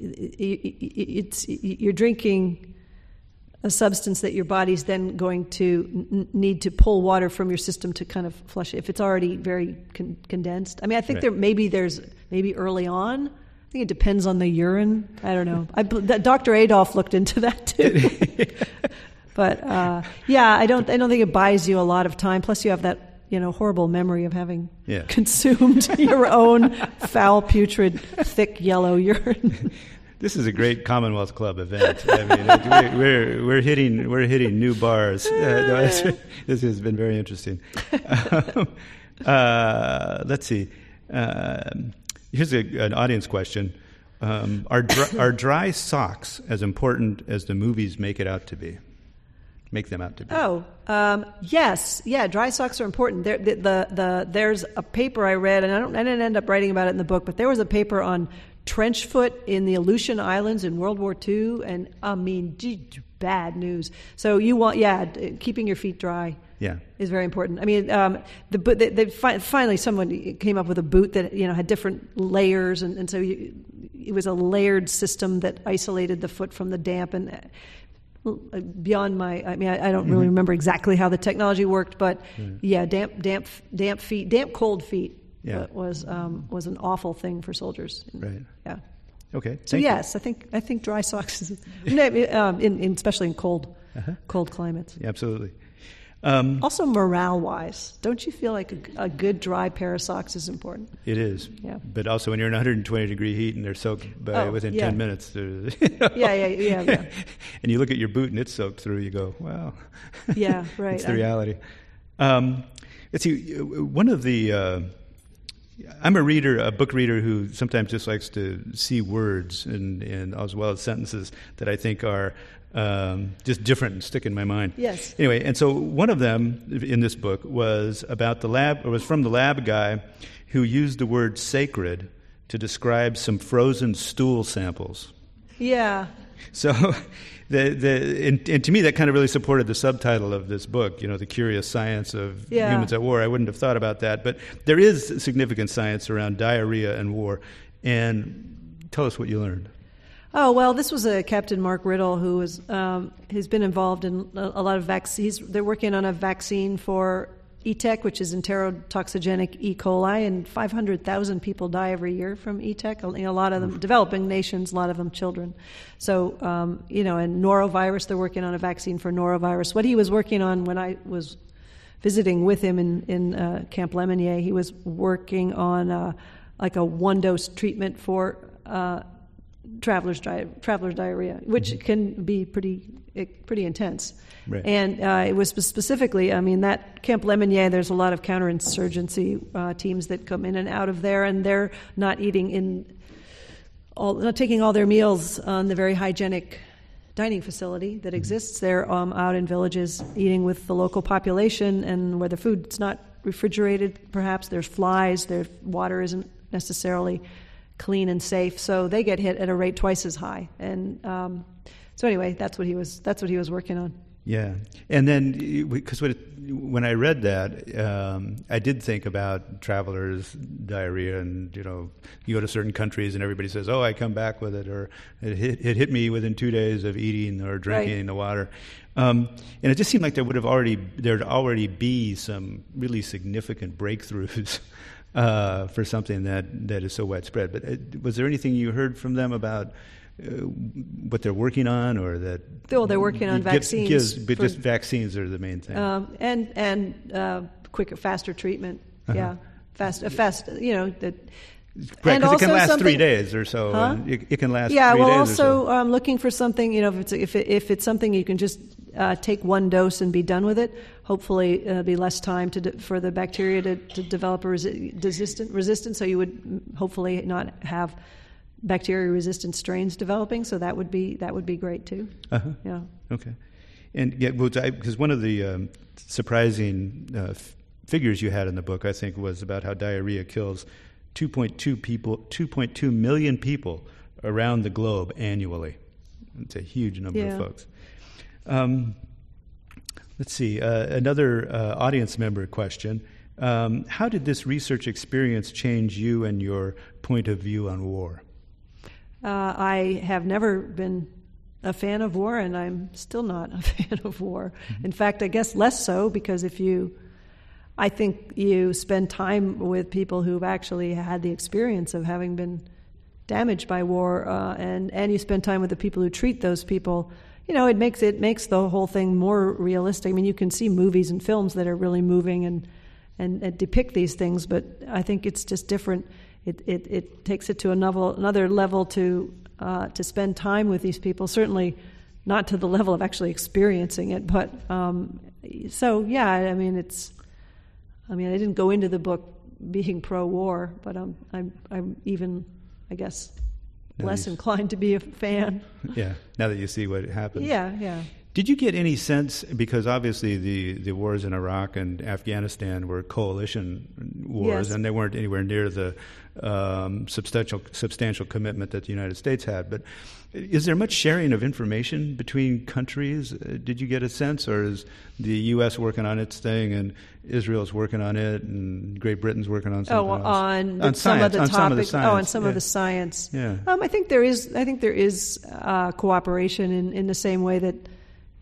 it's you're drinking a substance that your body's then going to n- need to pull water from your system to kind of flush it, if it's already very con- condensed. I mean, I think right. there maybe there's, maybe early on, I think it depends on the urine. I don't know. I, Doctor Adolf looked into that, too. But, uh, yeah, I don't, I don't think it buys you a lot of time. Plus, you have that you know, horrible memory of having yeah. consumed your own foul, putrid, thick yellow urine. This is a great Commonwealth Club event. I mean, we're we're hitting we're hitting new bars. Uh, no, this has been very interesting. Um, uh, let's see. Uh, here's a, an audience question: um, Are dry, are dry socks as important as the movies make it out to be? Make them out to be. Oh, um, yes, yeah. Dry socks are important. There, the, the, the, there's a paper I read, and I, don't, I didn't end up writing about it in the book, but there was a paper on trench foot in the Aleutian Islands in World War Two, and I mean, gee, bad news. So you want, yeah, keeping your feet dry. Yeah, is very important. I mean, um, the they, they fi- finally someone came up with a boot that you know had different layers, and, and so you, it was a layered system that isolated the foot from the damp and. beyond my. I mean, I, I don't really mm-hmm. remember exactly how the technology worked, but yeah, yeah damp, damp, damp feet, damp, cold feet yeah. was um, was an awful thing for soldiers. Right. Yeah. Okay. So Thank yes, you. I think I think dry socks is, um, in, in especially in cold uh-huh. cold climates. Yeah, absolutely. Um, also, morale-wise, don't you feel like a, a good dry pair of socks is important? It is. Yeah. But also, when you're in one hundred twenty degree heat and they're soaked by oh, within yeah. ten minutes, you know, yeah, yeah, yeah, yeah. and you look at your boot and it's soaked through, you go, "Wow." Yeah, right. It's the reality. Um, let's see. One of the uh, I'm a reader, a book reader who sometimes just likes to see words and, and as well as sentences that I think are um, just different and stick in my mind. Yes. Anyway, and so one of them in this book was about the lab, or was from the lab guy who used the word sacred to describe some frozen stool samples. Yeah. So, the the and, and to me that kind of really supported the subtitle of this book. You know, the curious science of yeah. humans at war. I wouldn't have thought about that, but there is significant science around diarrhea and war. And tell us what you learned. Oh well, this was a Captain Mark Riddle who was um, who's been involved in a, a lot of vaccines. They're working on a vaccine for E. tech, which is enterotoxigenic E. coli, and five hundred thousand people die every year from E. tech. You know, a lot of them developing nations, a lot of them children. So, um, you know, and norovirus, they're working on a vaccine for norovirus. What he was working on when I was visiting with him in, in uh, Camp Lemonnier, he was working on uh, like a one-dose treatment for uh, traveler's, di- traveler's diarrhea, which mm-hmm. can be pretty pretty intense. Right. And uh, it was specifically, I mean, that Camp Lemonnier, there's a lot of counterinsurgency uh, teams that come in and out of there, and they're not eating in, all, not taking all their meals on the very hygienic dining facility that exists. They're um, out in villages eating with the local population, and where the food's not refrigerated, perhaps there's flies, their water isn't necessarily clean and safe, so they get hit at a rate twice as high. And um, so anyway, that's what he was. That's what he was working on. Yeah, and then because when I read that, um, I did think about travelers' diarrhea, and you know, you go to certain countries and everybody says, "Oh, I come back with it," or "It hit, it hit me within two days of eating or drinking right. the water," um, and it just seemed like there would have already there'd already be some really significant breakthroughs uh, for something that, that is so widespread. But uh, was there anything you heard from them about Uh, what they're working on, or that? Well, they're working on gives, vaccines. Gives, but for, just vaccines are the main thing. Um, and and uh, quicker, faster treatment. Uh-huh. Yeah, fast, uh, fast. You know that. Right, because it can last three days or so. Huh? And it, it can last. Yeah, three well, days also or so. um, looking for something. You know, if it's if it, if it's something you can just uh, take one dose and be done with it. Hopefully, uh, be less time to de- for the bacteria to, to develop a resi- resistant resistance. So you would hopefully not have bacteria-resistant strains developing, so that would be that would be great too. Uh-huh. Yeah. Okay. And yeah, because one of the um, surprising uh, f- figures you had in the book, I think, was about how diarrhea kills two point two people, two point two million people around the globe annually. It's a huge number yeah. of folks. Um, let's see. Uh, another uh, audience member question. Um, how did this research experience change you and your point of view on war? Uh, I have never been a fan of war, and I'm still not a fan of war. Mm-hmm. In fact, I guess less so, because if you, I think you spend time with people who've actually had the experience of having been damaged by war, uh, and, and you spend time with the people who treat those people, you know, it makes it makes the whole thing more realistic. I mean, you can see movies and films that are really moving and, and, and depict these things, but I think it's just different. It, it it takes it to another another level to uh, to spend time with these people. Certainly, not to the level of actually experiencing it. But um, so yeah, I mean it's. I mean I didn't go into the book being pro-war, but I'm I'm I'm even I guess now less inclined to be a fan. Yeah. Now that you see what happened. Yeah, yeah. Did you get any sense, because obviously the, the wars in Iraq and Afghanistan were coalition wars, yes. and they weren't anywhere near the um, substantial substantial commitment that the United States had. But is there much sharing of information between countries? Uh, did you get a sense, or is the U S working on its thing and Israel's working on it and Great Britain's working on something oh, else? On, on some science, of the on topic, some of the science. Oh, on some yeah. of the science. Yeah. Um, I think there is. I think there is uh, cooperation in, in the same way that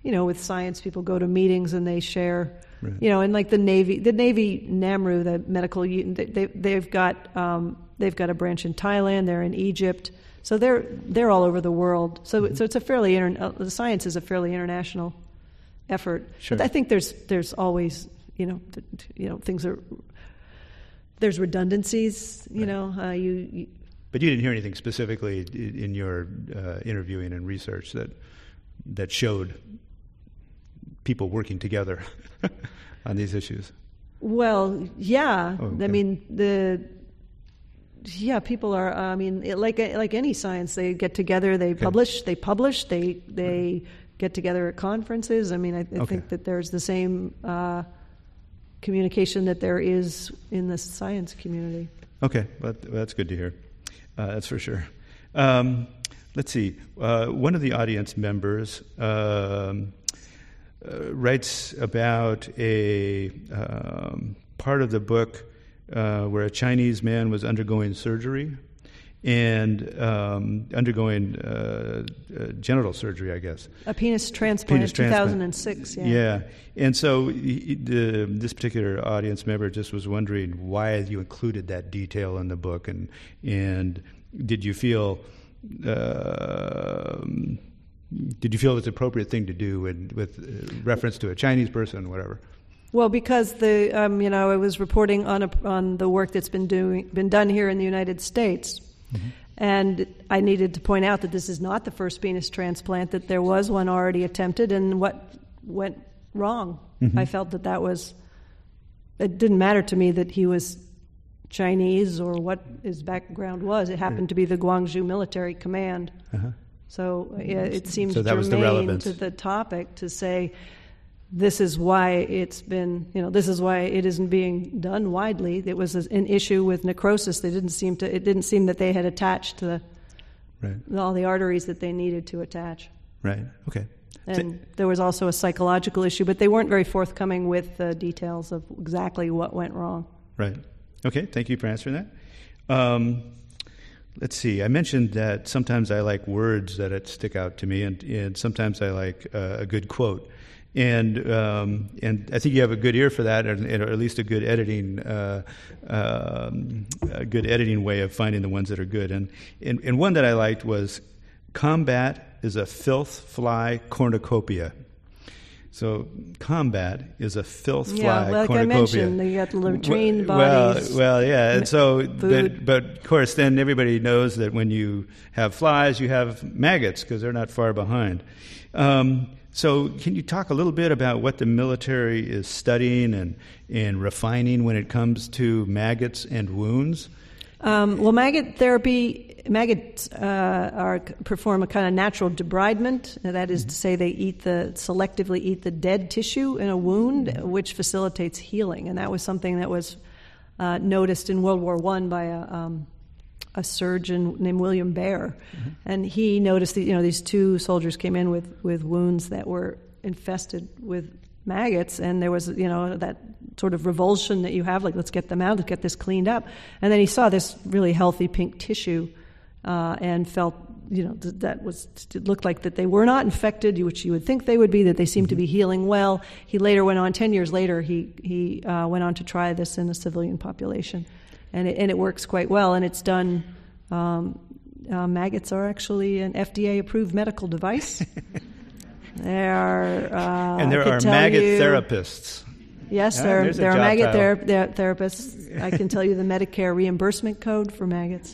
you know, with science, people go to meetings and they share, right. you know, and like the Navy, the Navy NAMRU, the medical, they, they, they've got um, they've got a branch in Thailand, they're in Egypt, so they're they're all over the world. So mm-hmm. so it's a fairly inter- uh, the science is a fairly international effort. Sure. But I think there's there's always, you know, th- you know, things are there's redundancies, you right. know, uh, you, you. But you didn't hear anything specifically in your uh, interviewing and research that that showed people working together on these issues. Well, yeah. Oh, okay. I mean, the yeah, people are. I mean, it, like like any science, they get together, they okay. publish, they publish, they they get together at conferences. I mean, I, I okay. think that there's the same uh, communication that there is in the science community. Okay, well, that's good to hear. Uh, that's for sure. Um, let's see. Uh, one of the audience members um, uh, writes about a um, part of the book uh, where a Chinese man was undergoing surgery and um, undergoing uh, uh, genital surgery, I guess. A penis transplant penis in two thousand six, transplant. yeah. Yeah. And so he, the, this particular audience member just was wondering why you included that detail in the book, and and did you feel uh, did you feel it's an appropriate thing to do with, with reference to a Chinese person or whatever? Well, because the um, you know I was reporting on a, on the work that's been doing been done here in the United States. Mm-hmm. And I needed to point out that this is not the first penis transplant, that there was one already attempted, and what went wrong. Mm-hmm. I felt that that was, it didn't matter to me that he was Chinese or what his background was. It happened to be the Guangzhou Military Command. Uh-huh. So yeah, it seemed so that germane was the relevance to the topic to say, this is why it's been, you know, this is why it isn't being done widely. It was an issue with necrosis. They didn't seem to, it didn't seem that they had attached to the, right. all the arteries that they needed to attach. Right, okay. And so, there was also a psychological issue, but they weren't very forthcoming with the details of exactly what went wrong. Right. Okay, thank you for answering that. Um, let's see, I mentioned that sometimes I like words that stick out to me, and, and sometimes I like uh, a good quote. And um, and I think you have a good ear for that, or, or at least a good editing, uh, um, a good editing way of finding the ones that are good. And, and and one that I liked was, "Combat is a filth fly cornucopia." So combat is a filth fly yeah, like cornucopia. I mentioned, you got the latrine well, bodies. Well, well, yeah, and so, food. but, but of course, then everybody knows that when you have flies, you have maggots because they're not far behind. Um, So can you talk a little bit about what the military is studying and, and refining when it comes to maggots and wounds? Um, well, maggot therapy, maggots uh, are perform a kind of natural debridement. That is mm-hmm. to say, they eat the selectively eat the dead tissue in a wound, mm-hmm. which facilitates healing. And that was something that was uh, noticed in World War One by a um, a surgeon named William Baer, mm-hmm. and he noticed that, you know, these two soldiers came in with, with wounds that were infested with maggots, and there was, you know, that sort of revulsion that you have, like, let's get them out, let's get this cleaned up. And then he saw this really healthy pink tissue uh, and felt, you know, th- that was, it looked like that they were not infected, which you would think they would be, that they seemed mm-hmm. to be healing well. He later went on, ten years later, he, he uh, went on to try this in the civilian population. And it, and it works quite well, and it's done. Um, uh, maggots are actually an F D A-approved medical device. They are, uh, and there are maggot you, therapists. Yes, yeah, there, there are maggot ther- ther- therapists. I can tell you the Medicare reimbursement code for maggots.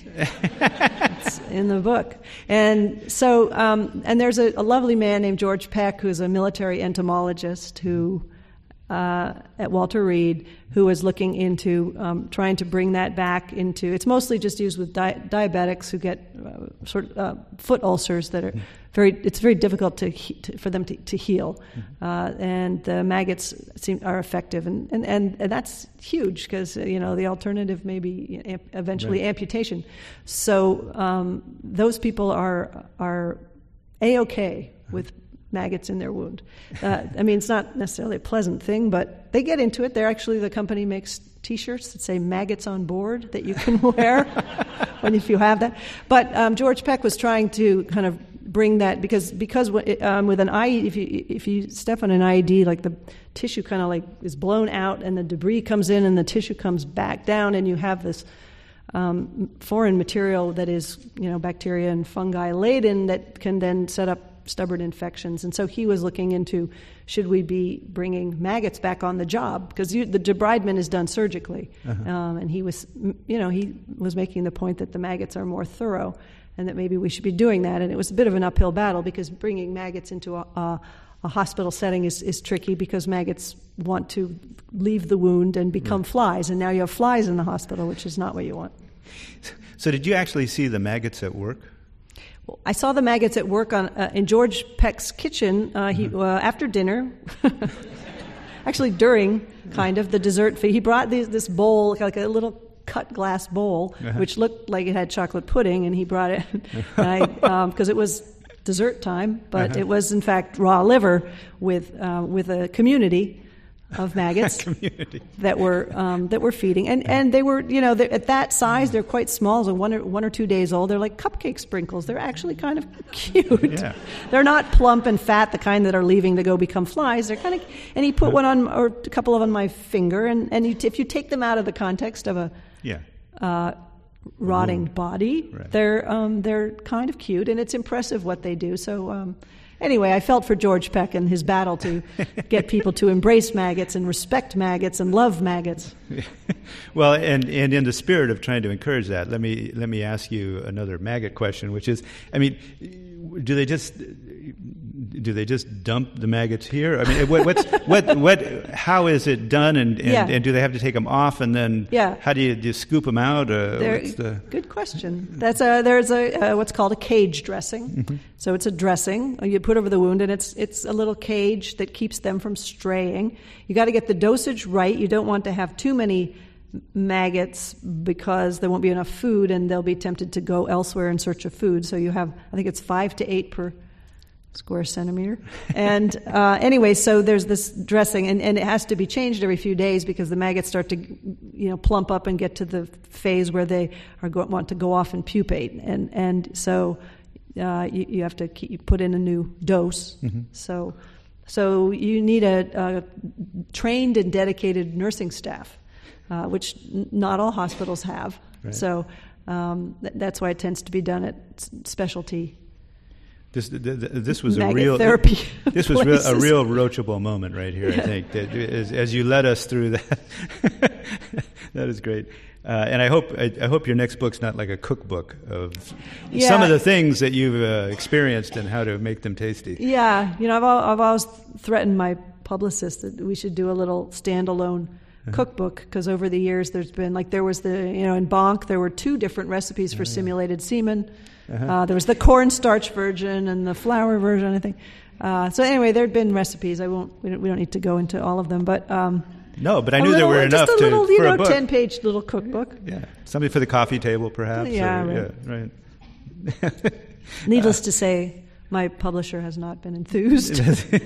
It's in the book. And so, um, and there's a, a lovely man named George Peck, who's a military entomologist who. Uh, at Walter Reed, who was looking into um, trying to bring that back into. It's mostly just used with di- diabetics who get uh, sort of uh, foot ulcers that are very. It's very difficult to, he- to for them to, to heal, mm-hmm. uh, and the maggots seem are effective, and and, and, and that's huge because you know the alternative may be amp- eventually right. amputation. So um, those people are are A-okay with maggots in their wound. Uh, I mean, it's not necessarily a pleasant thing, but they get into it. They're actually, the company makes T-shirts that say "maggots on board" that you can wear when if you have that. But um, George Peck was trying to kind of bring that because because um, with an I E D, if you if you step on an I E D, like the tissue kind of like is blown out and the debris comes in and the tissue comes back down, and you have this um, foreign material that is, you know, bacteria and fungi laden that can then set up stubborn infections. And so he was looking into, should we be bringing maggots back on the job? Because the debridement is done surgically. Uh-huh. Um, and he was, you know, he was making the point that the maggots are more thorough and that maybe we should be doing that. And it was a bit of an uphill battle because bringing maggots into a, a, a hospital setting is, is tricky because maggots want to leave the wound and become right. flies. And now you have flies in the hospital, which is not what you want. So did you actually see the maggots at work? Well, I saw the maggots at work on uh, in George Peck's kitchen uh, he, uh, after dinner, actually during kind of the dessert feed. He brought these, this bowl, like a little cut glass bowl, uh-huh. which looked like it had chocolate pudding, and he brought it because um, it was dessert time, but uh-huh. it was in fact raw liver with uh, with a community of maggots community. that were um, that were feeding, and and they were, you know, at that size they're quite small, so one or one or two days old. They're like cupcake sprinkles. They're actually kind of cute. Yeah. They're not plump and fat, the kind that are leaving to go become flies. They're kind of, and he put one on or a couple of on my finger, and and you, if you take them out of the context of a yeah. Uh, rotting Ooh. body, right. they're um, they're kind of cute, and it's impressive what they do. So. Um, Anyway, I felt for George Peck and his battle to get people to embrace maggots and respect maggots and love maggots. Well, and, and in the spirit of trying to encourage that, let me let me ask you another maggot question, which is, I mean, do they just do they just dump the maggots here? I mean, what what's, what what how is it done, and and, yeah. and do they have to take them off, and then yeah. how do you, do you scoop them out? Uh, what's the... Good question. That's a there's a uh, what's called a cage dressing. Mm-hmm. So it's a dressing you put over the wound, and it's it's a little cage that keeps them from straying. You got to get the dosage right. You don't want to have too many maggots because there won't be enough food, and they'll be tempted to go elsewhere in search of food. So you have, I think it's five to eight per square centimeter. And uh, anyway, so there's this dressing, and, and it has to be changed every few days because the maggots start to, you know, plump up and get to the phase where they are go, want to go off and pupate, and and so uh, you, you have to keep, you put in a new dose. Mm-hmm. So so you need a, a trained and dedicated nursing staff. Uh, which n- not all hospitals have. Right. So um, th- that's why it tends to be done at s- specialty. This th- th- this was maggot a real therapy. This was real, a real roachable moment right here. Yeah. I think that as, as you led us through that, that is great. Uh, and I hope I, I hope your next book's not like a cookbook of yeah. some of the things that you've uh, experienced and how to make them tasty. Yeah, you know, I've al- I've always threatened my publicist that we should do a little standalone cookbook, because over the years there's been, like, there was the, you know, in Bonk there were two different recipes for oh, yeah. simulated semen. Uh-huh. Uh, there was the cornstarch version and the flour version, I think. Uh, so anyway, there had been recipes. I won't. We don't, we don't need to go into all of them, but um, no. But I knew little, there were enough just a to, little, you for know, a book. ten-page little cookbook. Yeah, something for the coffee table, perhaps. Yeah, or, right. Yeah, right. Needless uh, to say, my publisher has not been enthused.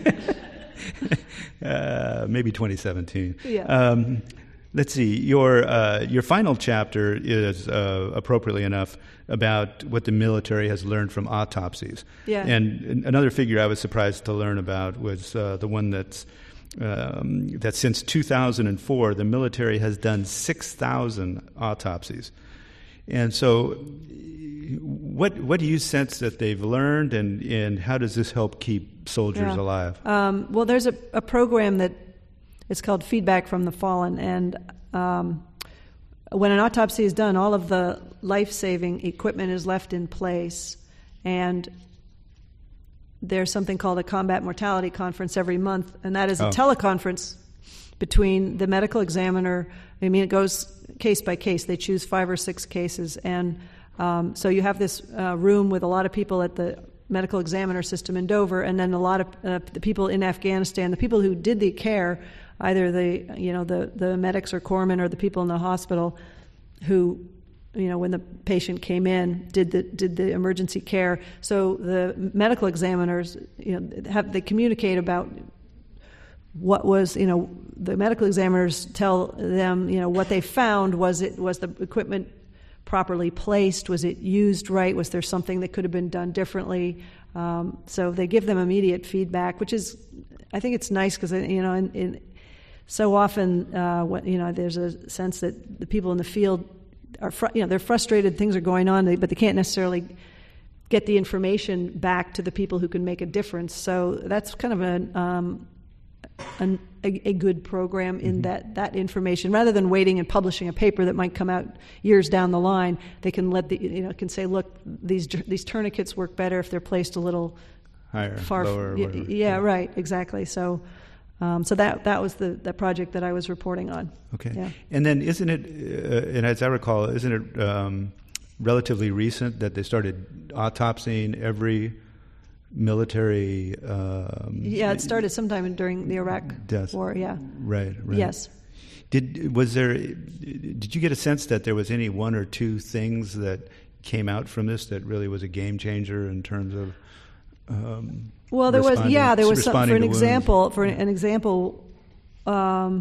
uh, maybe twenty seventeen. Yeah. Um, let's see. Your uh, your final chapter is uh, appropriately enough about what the military has learned from autopsies. Yeah. And another figure I was surprised to learn about was uh, the one that's um, that since two thousand four the military has done six thousand autopsies. And so, what what do you sense that they've learned, and, and how does this help keep soldiers yeah. alive? Um, well, there's a, a program that it's called Feedback from the Fallen, and um, when an autopsy is done, all of the life-saving equipment is left in place, and there's something called a combat mortality conference every month, and that is a oh. teleconference between the medical examiner. I mean, it goes case by case. They choose five or six cases, and um, so you have this uh, room with a lot of people at the medical examiner system in Dover, and then a lot of uh, the people in Afghanistan, the people who did the care, either the you know the the medics or corpsmen or the people in the hospital, who, you know, when the patient came in, did the did the emergency care. So the medical examiners, you know, have they communicate about what was, you know, the medical examiners tell them, you know, what they found. Was it was the equipment properly placed? Was it used right? Was there something that could have been done differently? Um, so they give them immediate feedback, which is, I think it's nice because, you know, in, in, so often, uh, what, you know, there's a sense that the people in the field are, fr- you know, they're frustrated, things are going on, but they can't necessarily get the information back to the people who can make a difference. So that's kind of an, um, an, a, a good program in mm-hmm. that that information, rather than waiting and publishing a paper that might come out years down the line. They can let the you know can say, look, these these tourniquets work better if they're placed a little higher, far, lower. Yeah, yeah, yeah, right, exactly. So. Um, so that that was the, the project that I was reporting on. Okay. Yeah. And then isn't it, uh, and as I recall, isn't it um, relatively recent that they started autopsying every military... Um, yeah, it started sometime during the Iraq death. War, yeah. Right, right. Yes. Did was there? Did you get a sense that there was any one or two things that came out from this that really was a game changer in terms of... Um, Well, there was, yeah, there was some, for an example, wounds. for an, an example, um,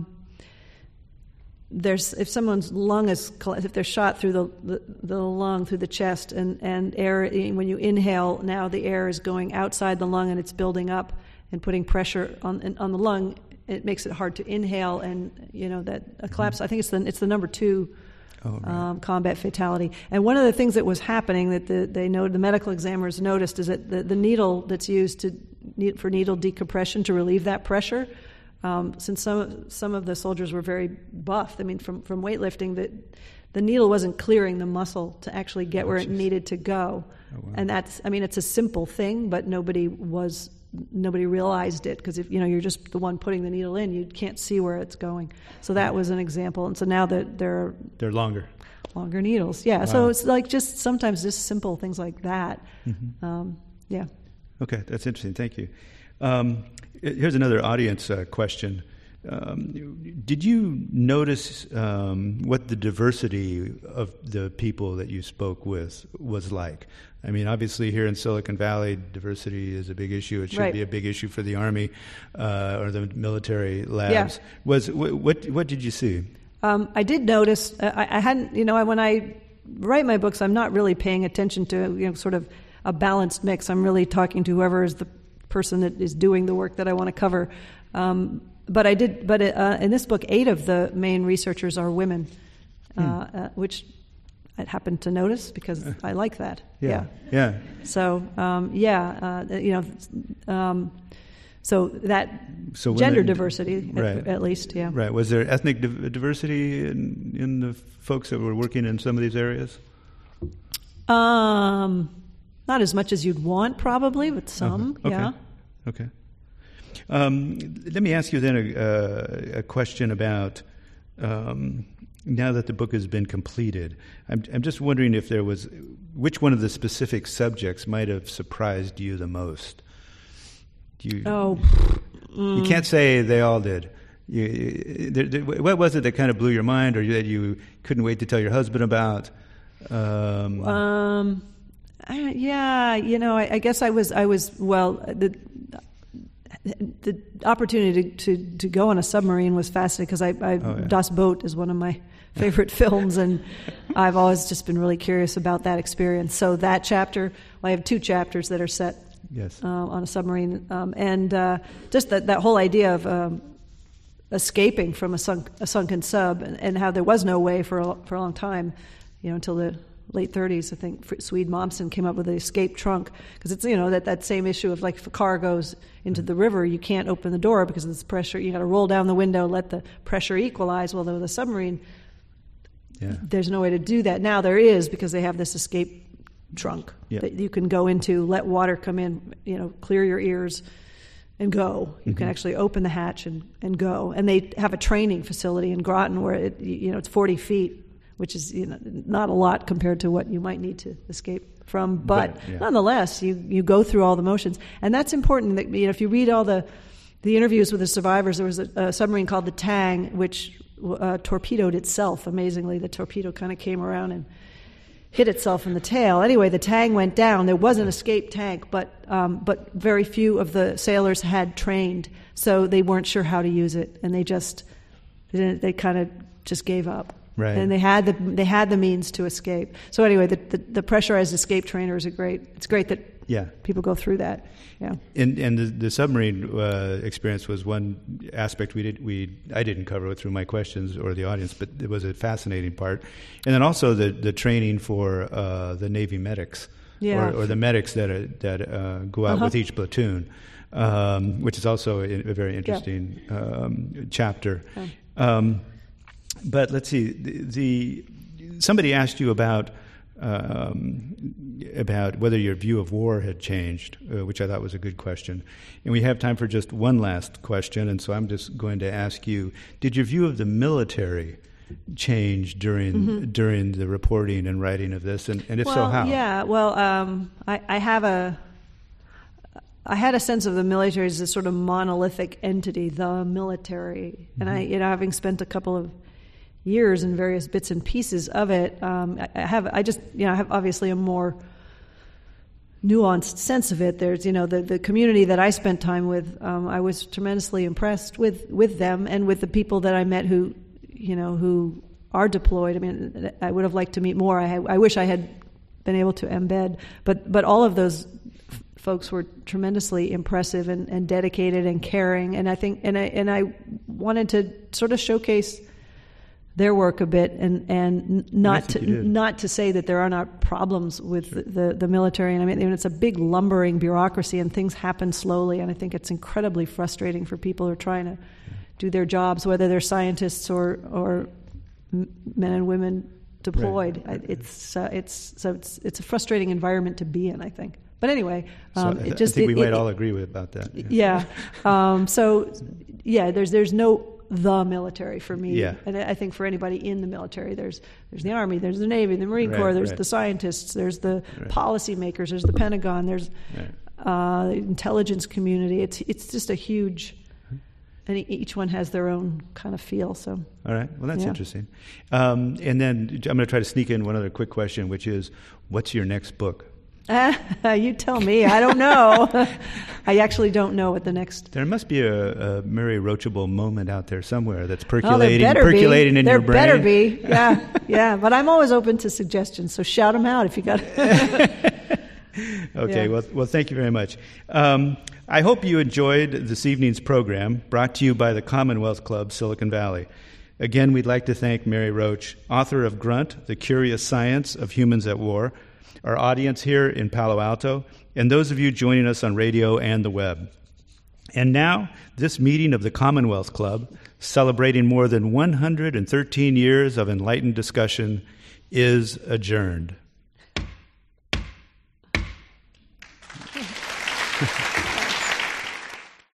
there's if someone's lung is if they're shot through the, the, the lung through the chest and, and air when you inhale, now the air is going outside the lung and it's building up and putting pressure on on the lung. It makes it hard to inhale, and you know that a collapse. I think it's the it's the number two. Oh, right. um, combat fatality. And one of the things that was happening that the, they know, the medical examiners noticed is that the, the needle that's used to for needle decompression to relieve that pressure, um, since some some of the soldiers were very buff, I mean, from, from weightlifting, that the needle wasn't clearing the muscle to actually get oh, where geez. it needed to go. Oh, wow. And that's, I mean, it's a simple thing, but nobody was... nobody realized it, because if you know you're just the one putting the needle in, you can't see where it's going. So that was an example. And so now that they're they're longer, longer needles. Yeah. Wow. So it's like just sometimes just simple things like that. Mm-hmm. Um, yeah. Okay, that's interesting. Thank you. Um, here's another audience uh, question. Um, did you notice um, what the diversity of the people that you spoke with was like? I mean, obviously here in Silicon Valley, diversity is a big issue. It should right. be a big issue for the Army uh, or the military labs. Yeah. Was what what did you see? Um, I did notice. Uh, I, I hadn't, you know, when I write my books, I'm not really paying attention to you know sort of a balanced mix. I'm really talking to whoever is the person that is doing the work that I want to cover. Um, But I did. But uh, in this book, eight of the main researchers are women, uh, hmm. uh, which I happened to notice because I like that. Yeah, yeah. yeah. So um, yeah, uh, you know, um, so that so gender women, diversity, right. at, at least, yeah. Right. Was there ethnic div- diversity in, in the folks that were working in some of these areas? Um, not as much as you'd want, probably, but some. Uh-huh. Okay. Yeah. Okay. Um, let me ask you then a, uh, a question about um, now that the book has been completed. I'm, I'm just wondering if there was, which one of the specific subjects might have surprised you the most? Do you, oh, you mm. can't say they all did. You, there, there, what was it that kind of blew your mind, or that you couldn't wait to tell your husband about? Um, um I, yeah, you know, I, I guess I was, I was well. The, The opportunity to, to, to go on a submarine was fascinating because I, I oh, yeah. Das Boot is one of my favorite films, and I've always just been really curious about that experience. So that chapter, well, I have two chapters that are set yes. uh, on a submarine, um, and uh, just that, that whole idea of um, escaping from a, sunk, a sunken sub, and, and how there was no way for a, for a long time, you know, until the late thirties, I think Swede Momsen came up with the escape trunk, because it's, you know, that, that same issue of, like, if a car goes into the river, you can't open the door because of this pressure. You got to roll down the window, let the pressure equalize. Well, with a submarine, yeah. there's no way to do that. Now there is, because they have this escape trunk yep. that you can go into, let water come in, you know, clear your ears and go. You mm-hmm. can actually open the hatch and, and go. And they have a training facility in Groton where it, you know, it's forty feet, which is, you know, not a lot compared to what you might need to escape from. But, but yeah. nonetheless, you, you go through all the motions. And that's important. That, you know, if you read all the, the interviews with the survivors, there was a, a submarine called the Tang, which uh, torpedoed itself. Amazingly, the torpedo kind of came around and hit itself in the tail. Anyway, the Tang went down. There was an escape tank, but um, but very few of the sailors had trained, so they weren't sure how to use it, and they just they, didn't, they kind of just gave up. Right. And they had the they had the means to escape. So anyway, the, the, the pressurized escape trainer is a great. It's great that yeah. people go through that. Yeah. And and the, the submarine uh, experience was one aspect we did we I didn't cover through my questions or the audience, but it was a fascinating part. And then also the the training for uh, the Navy medics. Yeah. Or, or the medics that are, that uh, go out Uh-huh. with each platoon, um, which is also a, a very interesting yeah. um, chapter. Yeah. Um, but let's see, the, the somebody asked you about um, about whether your view of war had changed, uh, which I thought was a good question. And we have time for just one last question, and so I'm just going to ask you: did your view of the military change during mm-hmm. during the reporting and writing of this, and, and if well, so, how? Yeah, well, um, I, I have a, I had a sense of the military as a sort of monolithic entity, the military, mm-hmm. and I, you know, having spent a couple of years in various bits and pieces of it, um, I, I have, I just, you know, I have obviously a more nuanced sense of it. There's, you know, the, the community that I spent time with, um, I was tremendously impressed with, with them and with the people that I met who, you know, who are deployed. I mean, I would have liked to meet more. I, had, I wish I had been able to embed, but but all of those f- folks were tremendously impressive and, and dedicated and caring. And I think, and I and I wanted to sort of showcase their work a bit, and and not to not to say that there are not problems with sure. the, the the military. And I mean, it's a big lumbering bureaucracy, and things happen slowly. And I think it's incredibly frustrating for people who are trying to do their jobs, whether they're scientists or or men and women deployed. Right. It's uh, it's so it's it's a frustrating environment to be in, I think. But anyway, um, so I, th- it just, I think it, we it, might it, all agree with about that. Yeah. yeah. um, so yeah, there's there's no the military for me, yeah. and I think for anybody in the military, there's there's the Army, there's the Navy, the Marine right, Corps, there's right. the scientists, there's the right. policymakers, there's the Pentagon, there's right. uh, the intelligence community. It's it's just a huge. And each one has their own kind of feel. So, all right. Well, that's yeah. interesting. Um, and then I'm going to try to sneak in one other quick question, which is, what's your next book? Uh, you tell me. I don't know. I actually don't know what the next. There must be a, a Mary Roachable moment out there somewhere that's Oh, percolating, there better percolating be. in there your brain. There better be. Yeah, yeah. But I'm always open to suggestions. So shout them out if you got. Okay. Yeah. Well, well, thank you very much. Um, I hope you enjoyed this evening's program, brought to you by the Commonwealth Club, Silicon Valley. Again, we'd like to thank Mary Roach, author of Grunt, The Curious Science of Humans at War, our audience here in Palo Alto, and those of you joining us on radio and the web. And now, this meeting of the Commonwealth Club, celebrating more than one hundred thirteen years of enlightened discussion, is adjourned.